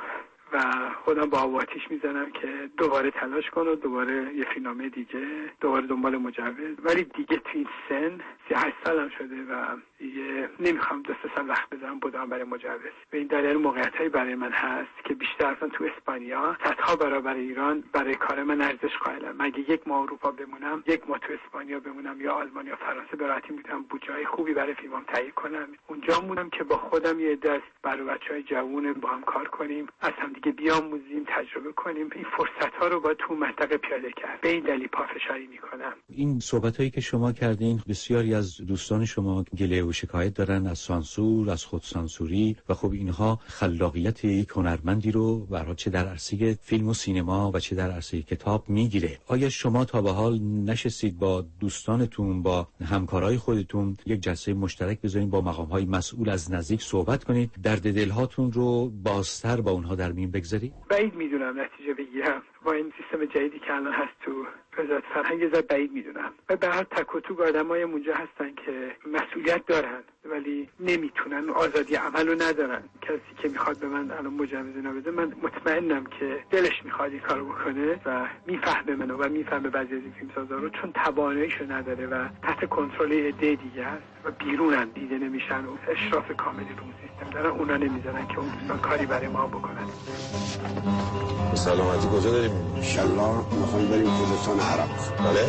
Speaker 21: و خودم با آتیش میزنم که دوباره تلاش کنم و دوباره یه فیلمنامه دیگه، دوباره دنبال مجوز. ولی دیگه تو این سن 38 سالم شده و دیگه نمیخوام 2-3 سال وقت بذارم بودم برای مجوز. به این دلیل موقعیتایی برای من هست که بیشتر اصلا تو اسپانیا صدها برابر ایران برای کار من ارزش قائلم. مگه یک ماه اروپا بمونم، یک ماه تو اسپانیا بمونم یا آلمان یا فرانسه، به راحتی میتونم بودجه‌های خوبی برای فیلمام تهیه کنم. اونجا بودم که با خودم یه دست برای بچهای جوون با هم کار کنیم، از هم دیگه بیاموزیم، تجربه کنیم. این فرصت‌ها رو با تو منطقه پیاده کرد. به این دلیل پافشاری میکنم.
Speaker 20: این صحبتایی که شما کردین، بسیاری از دوستان شما گله و شکایت دارن از سانسور، از خودسانسوری و خب اینها خلاقیت یک هنرمندی رو برای چه در عرصه فیلم و سینما و چه در عرصه کتاب میگیره. آیا شما تا به حال نشستید با دوستانتون، با همکارای خودتون یک جلسه مشترک بذارین، با مقام‌های مسئول از نزدیک صحبت کنید، درد دلهاتون رو بازتر با اونها در میون بگذارید؟
Speaker 21: بعید میدونم نتیجه بگیرم. با این سیستم جدیدی که الان هست تو وزارت فرهنگ زد بعید میدونم. و به هر تک و تو آدمای اونجا هستن که مسئولیت دارن ولی نمیتونن، آزادی عملو ندارن. کسی که میخواد به من الان مجوز بده، من مطمئنم که دلش میخواد این کارو بکنه و میفهمه منو و میفهمه بعضی از این فیلمسازا رو، چون تواناییشو نداره و تحت کنترل عده دیگه است و بیرونن، دیده نمیشن و اشراف کاملی رو سیستم دارن. اونا نمیذارن که اون دوستان کاری برای ما بکنن.
Speaker 1: سلامتی کجا داریم؟
Speaker 22: انشالله میخوایم بریم کردستان عرب.
Speaker 1: بله؟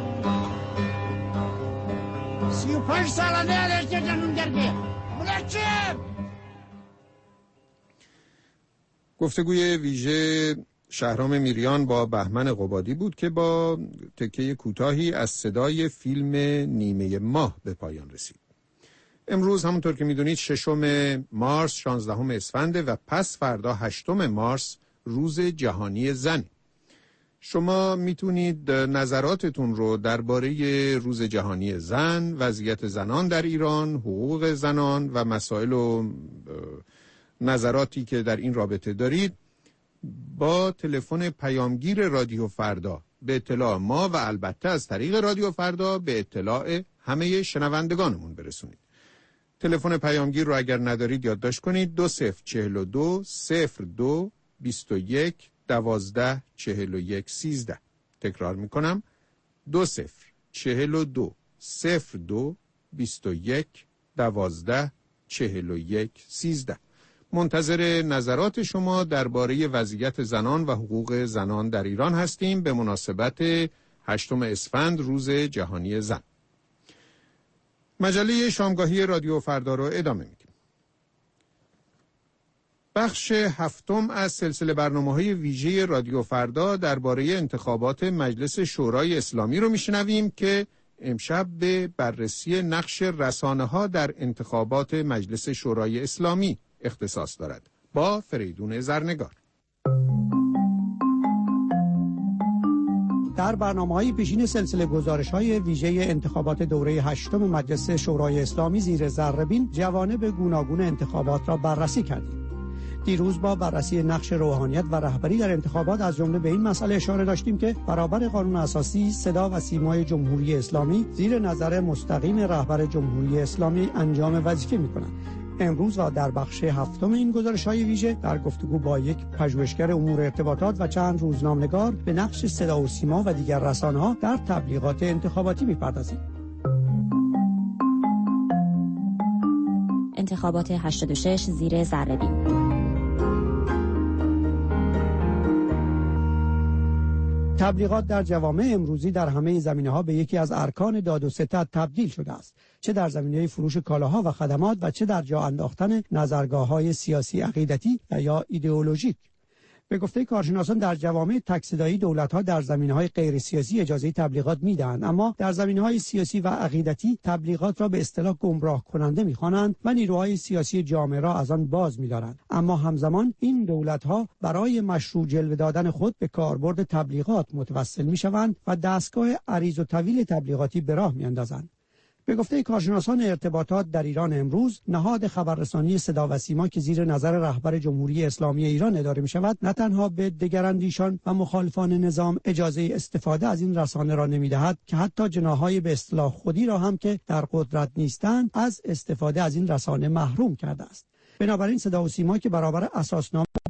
Speaker 22: 35 سالانه علیش جنون درگه منجم.
Speaker 3: گفتگوی ویژه شهرام میریان با بهمن قبادی بود که با تکه کوتاهی از صدای فیلم نیمه ماه به پایان رسید. امروز همونطور که میدونید 6 مارس 16 اسفند و پس فردا 8 مارس روز جهانی زن. شما میتونید نظراتتون رو درباره روز جهانی زن، وضعیت زنان در ایران، حقوق زنان و مسائل و نظراتی که در این رابطه دارید با تلفن پیامگیر رادیو فردا به اطلاع ما و البته از طریق رادیو فردا به اطلاع همه شنوندگانمون برسونید. تلفن پیامگیر رو اگر ندارید یادداشت کنید 2042 02 21 12 41 13. تکرار میکنم 2042 02 21 12 41 13. منتظر نظرات شما درباره وضعیت زنان و حقوق زنان در ایران هستیم به مناسبت 8 اسفند روز جهانی زن. مجله شامگاهی رادیو فردا رو ادامه میدیم. بخش 7 از سلسله برنامه‌های ویژه رادیو فردا درباره انتخابات مجلس شورای اسلامی رو میشنویم که امشب به بررسی نقش رسانه‌ها در انتخابات مجلس شورای اسلامی اختصاص دارد با فریدون زرنگار.
Speaker 23: در برنامه‌های پیشین سلسله گزارش‌های ویژه انتخابات دوره 8 مجلس شورای اسلامی زیر ذره‌بین جوانب گوناگون انتخابات را بررسی کردیم. دیروز با بررسی نقش روحانیت و رهبری در انتخابات از جمله به این مسئله اشاره داشتیم که برابر قانون اساسی صدا و سیمای جمهوری اسلامی زیر نظر مستقیم رهبر جمهوری اسلامی انجام وظیفه می‌کنند. امروز و در بخش 7 این گزارش‌های ویژه در گفتگو با یک پژوهشگر امور ارتباطات و چند روزنامه‌نگار به نقش صدا و سیما و دیگر رسانه‌ها در تبلیغات انتخاباتی می‌پردازیم.
Speaker 8: انتخابات 86 زیر ذره‌بین.
Speaker 23: تبلیغات در جوامع امروزی در همه زمینه‌ها به یکی از ارکان داد و ستد تبدیل شده است، چه در زمینه فروش کالاها و خدمات و چه در جا انداختن نظرگاه‌های سیاسی عقیدتی و یا ایدئولوژیک. به گفته کارشناسان در جوامع تک‌صدایی دولت‌ها در زمینه‌های غیر سیاسی اجازه تبلیغات می‌دهند، اما در زمینه‌های سیاسی و عقیدتی تبلیغات را به اصطلاح گمراه کننده می‌خوانند و نیروهای سیاسی جامعه را از آن باز می‌دارند. اما همزمان این دولت‌ها برای مشروع جلوه دادن خود به کاربرد تبلیغات متوسل می‌شوند و دستگاه عریض و طویل تبلیغاتی به راه می‌اندازند. به گفته کارشناسان ارتباطات در ایران امروز، نهاد خبررسانی صدا و سیما که زیر نظر رهبر جمهوری اسلامی ایران اداره می شود، نه تنها به دگراندیشان و مخالفان نظام اجازه استفاده از این رسانه را نمی دهد که حتی جناح‌های به اصطلاح خودی را هم که در قدرت نیستند از استفاده از این رسانه محروم کرده است. بنابراین صدا و سیما که برابر اساسنامه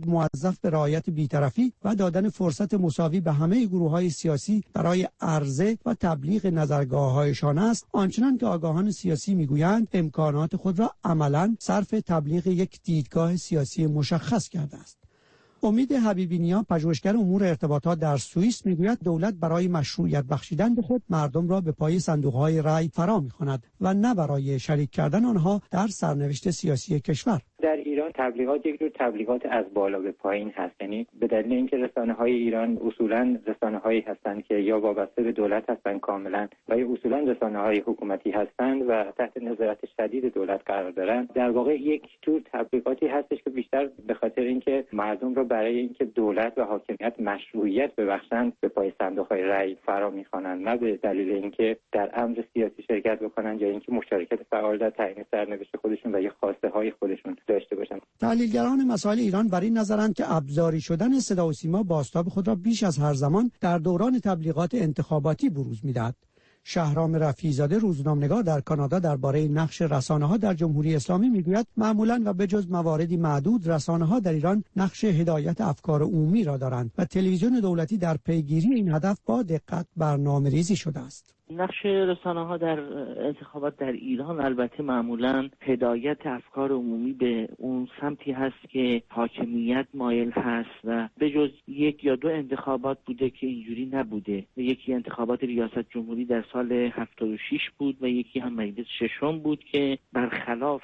Speaker 23: باید موظف به رعایت بی‌طرفی و دادن فرصت مساوی به همه گروه‌های سیاسی برای عرضه و تبلیغ نظرگاه‌هایشان است، آنچنان که آگاهان سیاسی می‌گویند امکانات خود را عملاً صرف تبلیغ یک دیدگاه سیاسی مشخص کرده است. امید حبیبی نیا، پژوهشگر امور ارتباطات در سوئیس، میگوید دولت برای مشروعیت بخشیدن به خود مردم را به پای صندوق‌های رای فرا می‌خواند و نه برای شریک کردن آنها در سرنوشت سیاسی کشور.
Speaker 1: در ایران تبلیغات یک جور تبلیغات از بالا به پایین هست، یعنی به دلیل اینکه رسانه‌های ایران اصولاً رسانه‌هایی هستند که یا وابسته به دولت هستند کاملاً و یا اصولاً رسانه‌های حکومتی هستند و تحت نظارت شدید دولت قرار دارند، در واقع یک جور تبلیغاتی هستش که بیشتر به خاطر اینکه مردم را برای اینکه دولت و حاکمیت مشروعیت ببخشند به پای صندوق‌های رای فرا می‌خوانند، نه به دلیل اینکه در امر سیاسی شرکت بکنند یا اینکه مشارکت فعال در تعیین سرنوشت خودشون و یا خواسته‌های خودشون داشته باشند.
Speaker 23: تحلیلگران مسائل ایران بر این نظرند که ابزاری شدن صدا و سیما بازتاب خود را بیش از هر زمان در دوران تبلیغات انتخاباتی بروز می‌دهد. شهرام رفیع‌زاده، روزنامه‌نگار در کانادا، درباره نقش رسانه‌ها در جمهوری اسلامی میگوید معمولاً و بجز مواردی معدود رسانه‌ها در ایران نقش هدایت افکار عمومی را دارند و تلویزیون دولتی در پیگیری این هدف با دقت برنامه‌ریزی شده است.
Speaker 5: نقش رسانه‌ها در انتخابات در ایران البته معمولاً هدایت افکار عمومی به اون سمتی هست که حاکمیت مایل هست و به جز یک یا دو انتخابات بوده که اینجوری نبوده. یکی انتخابات ریاست جمهوری در سال 76 بود و یکی هم مجلس ششم بود که برخلاف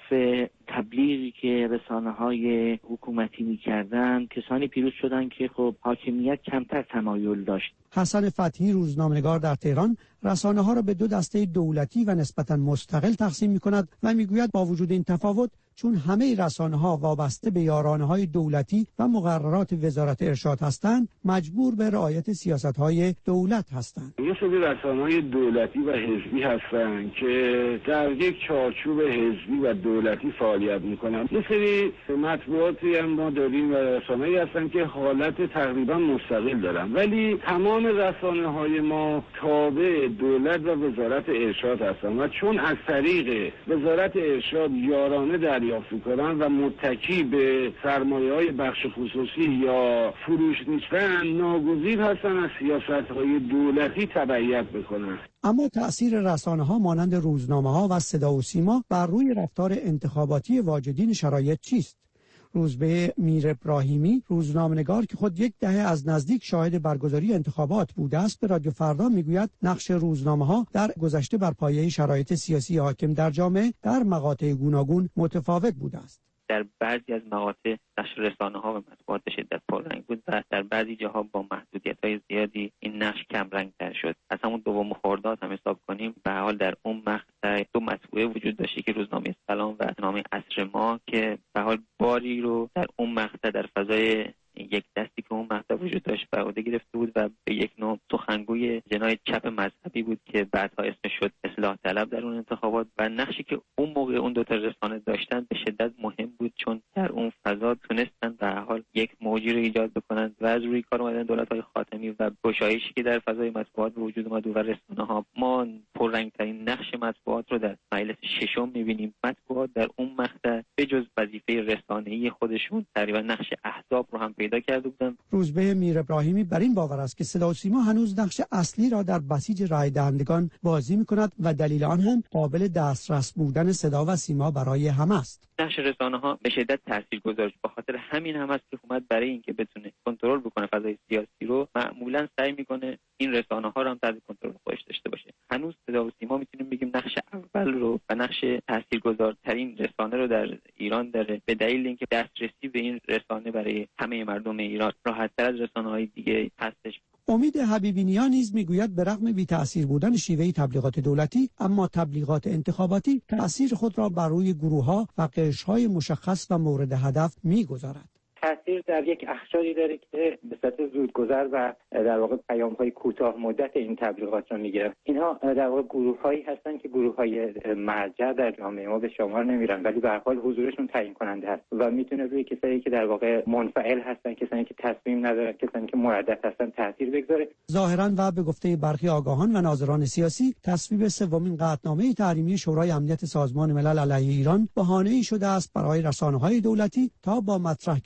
Speaker 5: تبلیغی که رسانه‌های حکومتی می‌کردند کسانی پیروز شدند که خب حاکمیت کمتر تمایل داشت.
Speaker 23: حسن فتحی، روزنامه‌نگار در تهران، رسانه‌ها را به دو دسته دولتی و نسبتاً مستقل تقسیم می‌کند و می‌گوید با وجود این تفاوت، چون همه رسانه‌ها وابسته به یارانه‌های دولتی و مقررات وزارت ارشاد هستند، مجبور به رعایت سیاست‌های دولت هستند.
Speaker 7: یه سری رسانه‌های دولتی و حزبی هستند که در یک چارچوب حزبی و دولتی فعالیت می‌کنند. یه سری مطبوعاتی هم ما داریم و رسانه‌ای هستند که حالت تقریبا مستقل دارن، ولی تمام رسانه‌های ما تابع دولت و وزارت ارشاد هستند و چون از طریق وزارت ارشاد یارانه دریافت می‌کنن و متکی به سرمایه‌های بخش خصوصی یا فروش نیستن، ناگزیر هستن از سیاست‌های دولتی تبعیت بکنن.
Speaker 23: اما تأثیر رسانه‌ها مانند روزنامه‌ها و صدا و سیما بر روی رفتار انتخاباتی واجدین شرایط چیست؟ روزبه میر ابراهیمی، روزنامه‌نگار که خود یک دهه از نزدیک شاهد برگزاری انتخابات بوده است، به رادیو فردا میگوید نقش روزنامه‌ها در گذشته بر پایه شرایط سیاسی حاکم در جامعه در مقاطع گوناگون متفاوت بوده است.
Speaker 5: در بعضی از مقاطع نقش رسانه‌ها و مطبوعات به شدت پررنگ بود و در بعضی جاها با محدودیت‌های زیادی این نقش کم رنگ‌تر شد. از همون دوم خرداد هم حساب کنیم به حال در اون مقطع دو مطبوعه وجود داشته که روزنامه سلام و نامه عصر ما که به حال باری رو در اون مقطع در فضای یک دستی که اون مقطع وجود داشت بر عهده گرفته بود و به یک نوع سخنگوی جناح چپ مذهبی بود که بعدها اسمش شد اصلاح طلب در اون انتخابات و نقشی که اون موقع اون دو تا رسانه داشتن به شدت مهم بود، چون در اون فضا تونستن به حال یک موجی رو ایجاد بکنن و از روی کار اومدن دولت‌های خاتمی و گشایشی که در فضای مطبوعات به وجود اومد و رسانه‌ها. ما پررنگ‌ترین نقش مطبوعات رو در مجلس ششم می‌بینیم. مطبوعات در اون مقطع به جز وظیفه رسانه‌ای خودشون تقریبا نقش احزاب رو هم پیدا کرده بودن.
Speaker 23: روزبه میر ابراهیمی بر این باور است که صدا و سیما هنوز نقش اصلی را در بسیج رای دهندگان بازی می‌کند و دلیل آن هم قابل دسترس بودن صدا و سیما برای همه است.
Speaker 5: نقش رسانه‌ها به شدت تاثیرگذار است. به خاطر همین هم است که حکومت برای اینکه بتونه کنترل بکنه فضای سیاسی رو معمولاً سعی می‌کنه این رسانه‌ها رو هم تحت کنترل خودش داشته باشه. هنوز صدا و سیما می‌تونیم بگیم نقش اول رو و نقش تاثیرگذارترین رسانه رو در ایران داره، به دلیل اینکه دسترسی به این رسانه برای همه مردم ایران راحت‌تر از رسانه‌های دیگه هستش.
Speaker 23: امید حبیبی نیا نیز میگوید به رغم بی‌تأثیر بودن شیوه تبلیغات دولتی، اما تبلیغات انتخاباتی تأثیر خود را بر روی گروه‌ها و قشرهای مشخص و مورد هدف می‌گذارد.
Speaker 1: تاثیر در یک اخشاری داره که به صورت زودگذر و در واقع پیام‌های کوتاه مدت این تبلیغات رو میگیرن. اینها در واقع گروه‌هایی هستن که گروه‌های مرجع در جامعه ما به شمار نمیرن، ولی به هر حال حضورشون تعیین کننده هست و میتونه روی کسایی که در واقع منفعل هستن، کسانی که تصمیم ندارن، کسانی که مردد هستن تاثیر بگذاره.
Speaker 23: ظاهراً و به گفته برخی آگاهان و ناظران سیاسی، تصویب سومین قطعنامه تحریمی شورای امنیت سازمان ملل علیه ایران بهانه‌ای شده است برای رسانه‌های دولتی تا با مطرح کردن به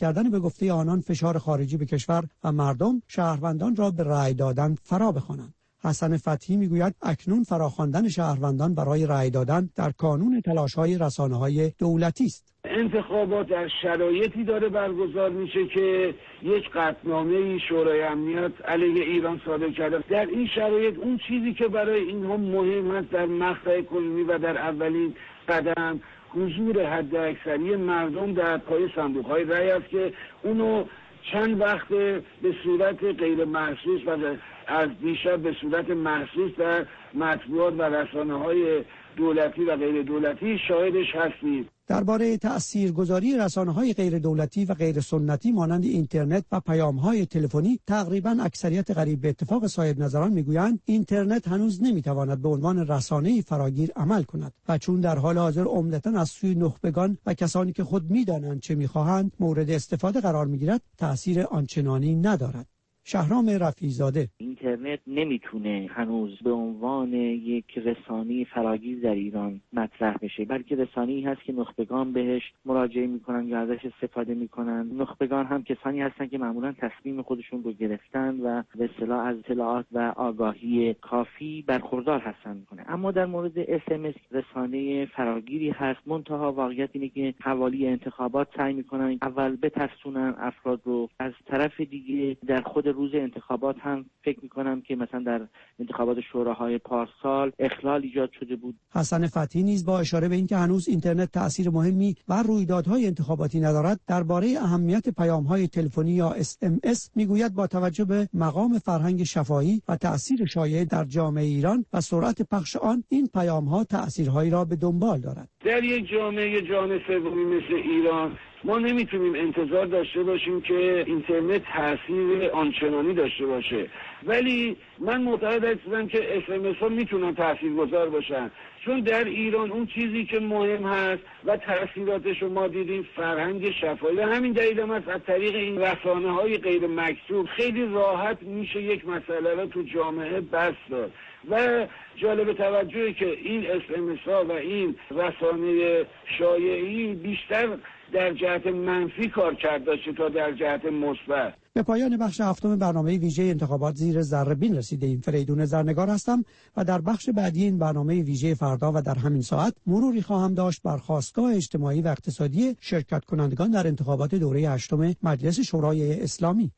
Speaker 23: گفته آنان فشار خارجی به کشور و مردم شهروندان را به رأی دادن فرا بخوانند. حسن فتحی میگوید اکنون فراخواندن شهروندان برای رأی دادن در کانون تلاش‌های رسانه‌های دولتی است.
Speaker 7: انتخابات در شرایطی داره برگزار میشه که یک قطعنامه شورای امنیت علیه ایران صادر کرده. در این شرایط اون چیزی که برای اینها مهم است در مقطع کنونی و در اولین قدم حضور حداکثری مردم در پای صندوق‌های رأی است که اونو چند وقت به صورت غیر محسوس و از دیشب به صورت محسوس در مطبوعات و رسانه‌های دولتی و غیر دولتی شاهدش هستید.
Speaker 23: درباره تأثیرگذاری رسانه‌های غیر دولتی و غیر سنتی مانند اینترنت و پیام‌های تلفنی تقریباً اکثریت قریب به اتفاق صاحب نظران میگویند اینترنت هنوز نمیتواند به عنوان رسانه‌ای فراگیر عمل کند و چون در حال حاضر عمدتاً از سوی نخبگان و کسانی که خود می‌دانند چه می‌خواهند مورد استفاده قرار می‌گیرد تأثیر آنچنانی ندارد. شهرام رفیع‌زاده:
Speaker 6: اینترنت نمیتونه هنوز به عنوان یک رسانه فراگیر در ایران مطرح بشه، بلکه رسانه‌ای هست که نخبگان بهش مراجعه میکنن یا ازش استفاده میکنن. نخبگان هم کسانی هستن که معمولا تصمیم خودشون رو گرفتن و به اصطلاح از اطلاعات و آگاهی کافی برخوردار هستن میکنه. اما در مورد SMS رسانه فراگیری هست، منتها واقعیت اینه که حوالی انتخابات سعی میکنن اول بترسونن افراد رو، از طرف دیگه در خود روز انتخابات هم فکر میکنم که مثلا در انتخابات شوراهای پارسال اخلال ایجاد شده بود.
Speaker 23: حسن فتحی نیز با اشاره به اینکه هنوز اینترنت تأثیر مهمی بر رویدادهای انتخاباتی ندارد درباره اهمیت پیام‌های تلفنی یا SMS میگوید با توجه به مقام فرهنگ شفاهی و تأثیر شایع در جامعه ایران و سرعت پخش آن، این پیام‌ها تأثیرهایی را به دنبال دارد.
Speaker 7: در یک جامعه جهان سومی مثل ایران ما نمیتونیم انتظار داشته باشیم که اینترنت تأثیر آنچنانی داشته باشه، ولی من معتقد هستم که SMS ها میتونن تاثیرگذار باشن، چون در ایران اون چیزی که مهم هست و تأثیراتش رو ما دیدیم فرهنگ شفاهی. همین دلیل هم از طریق این رسانه های غیر مکتوب خیلی راحت میشه یک مسئله رو تو جامعه بس داد و جالب توجهه که این SMS ها و این رسانه شایعی بیشتر در جهت منفی کار کرد داشته تا در جهت مثبت.
Speaker 23: به پایان بخش هفتم برنامه ویژه انتخابات زیر ذره بین رسیدیم. فریدون زرنگار هستم و در بخش بعدی این برنامه ویژه فردا و در همین ساعت مروری خواهم داشت بر خاستگاه اجتماعی و اقتصادی شرکت کنندگان در انتخابات دوره 8 مجلس شورای اسلامی.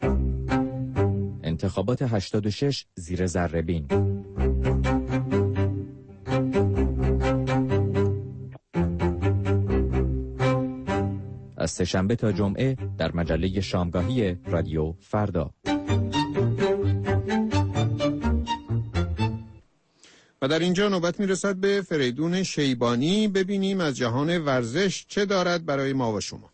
Speaker 11: انتخابات 86 زیر ذره بین. از سه‌شنبه تا جمعه در مجله شامگاهی رادیو فردا.
Speaker 3: و در اینجا نوبت میرسد به فریدون شیبانی. ببینیم از جهان ورزش چه دارد برای ما و شما.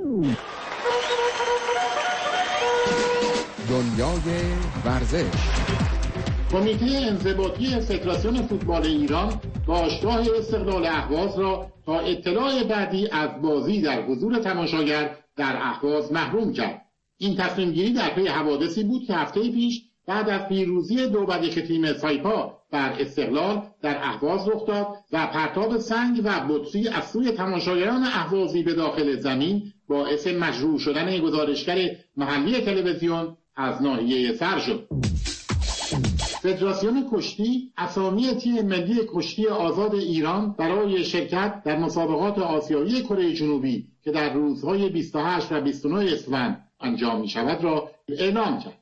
Speaker 2: دنیای ورزش.
Speaker 13: کمیته انضباطی فدراسیون فوتبال ایران باشگاه استقلال اهواز را تا اطلاع بعدی از بازی در حضور تماشاگر در اهواز محروم کرد. این تصمیم گیری در پی حوادثی بود که هفته پیش بعد از پیروزی 2-1 تیم سایپا بر استقلال در اهواز رخ داد و پرتاب سنگ و بطری از سوی تماشاگران اهوازی به داخل زمین باعث مجروح شدن گزارشگر محلی تلویزیون از ناحیه سر شد. فدراسیون کشتی اسامی تیم ملی کشتی آزاد ایران برای شرکت در مسابقات آسیایی کره جنوبی که در روزهای 28 و 29 اسفند انجام می شود را اعلام کرد.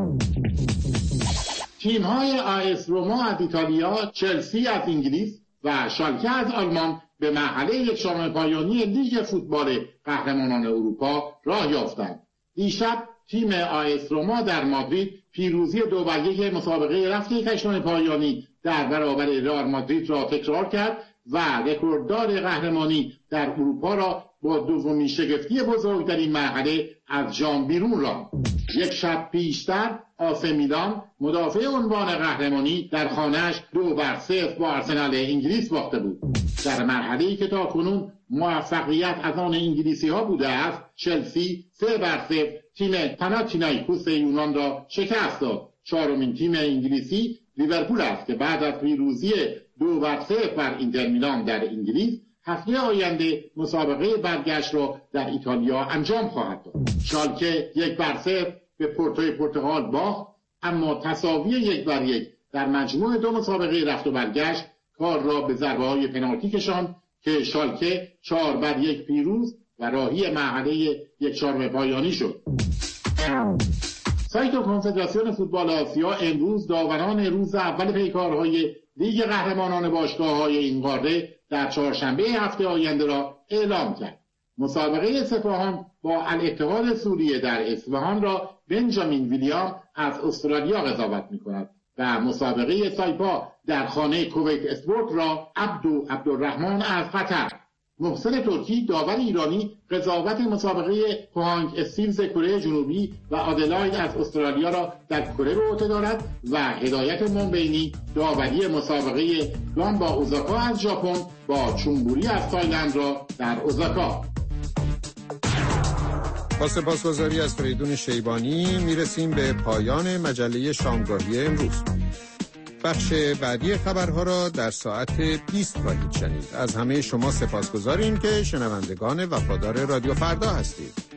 Speaker 13: تیم‌های آیس روما از ایتالیا، چلسی از انگلیس و شالکه از آلمان به مرحله یکشنبه پایانی لیگ فوتبال قهرمانان اروپا راه یافتند. دیشب تیم آیس روما در مادرید پیروزی 2-1 مسابقه رفت یکشنبه پایانی در برابر رئال مادرید را تکرار کرد و رکورددار قهرمانی در اروپا را با دومین شگفتی بزرگ در این مرحله از جام بیرون راند. یک شب پیشتر آس میلان مدافع عنوان قهرمانی در خانه‌اش 2-0 با آرسنال انگلیس باخته بود. در مرحله‌ای که تاکنون موفقیت از آن انگلیسی‌ها بوده است، چلسی 3-0 تیم پاناتینایکوس یونان را شکست داد. چهارمین تیم انگلیسی لیورپول است که بعد از پیروزی 2-0 بر اینتر میلان در انگلیس هفته آینده مسابقه برگشت را در ایتالیا انجام خواهد داد. شالکه 1-0 به پورتوی پرتغال باخت، اما تساوی 1-1 در مجموع دو مسابقه رفت و برگشت کار را به ضربه‌های پنالتی کشاند که شالکه 4-1 پیروز و راهی مرحله 1/4 پایانی شد. سایت کنفدراسیون فوتبال آسیا امروز داوران روز اول پیکارهای لیگ قهرمانان باشگاه‌های این قاره در چهارشنبه هفته آینده را اعلام کرد. مسابقه سپاهان با الاتحاد سوریه در اصفهان را بنجامین ویلیام از استرالیا قضاوت می‌کند و مسابقه سایپا در خانه کویت اسپورت را عبدالرحمن از قطر. محسن ترکی داور ایرانی قضاوت مسابقه پوهانگ استیلز کره جنوبی و آدلاید از استرالیا را در کره به عهده دارد و هدایت منبینی داوری مسابقه گانبا اوزاکا از ژاپن با چونبوری از تایلند را در اوزاکا.
Speaker 3: با سپاسگزاری از فریدون شیبانی میرسیم به پایان مجله شامگاهی امروز. بخش بعدی خبرها را در ساعت 20 خواهید شنید. از همه شما سپاسگزاریم که شنوندگان وفادار رادیو فردا هستید.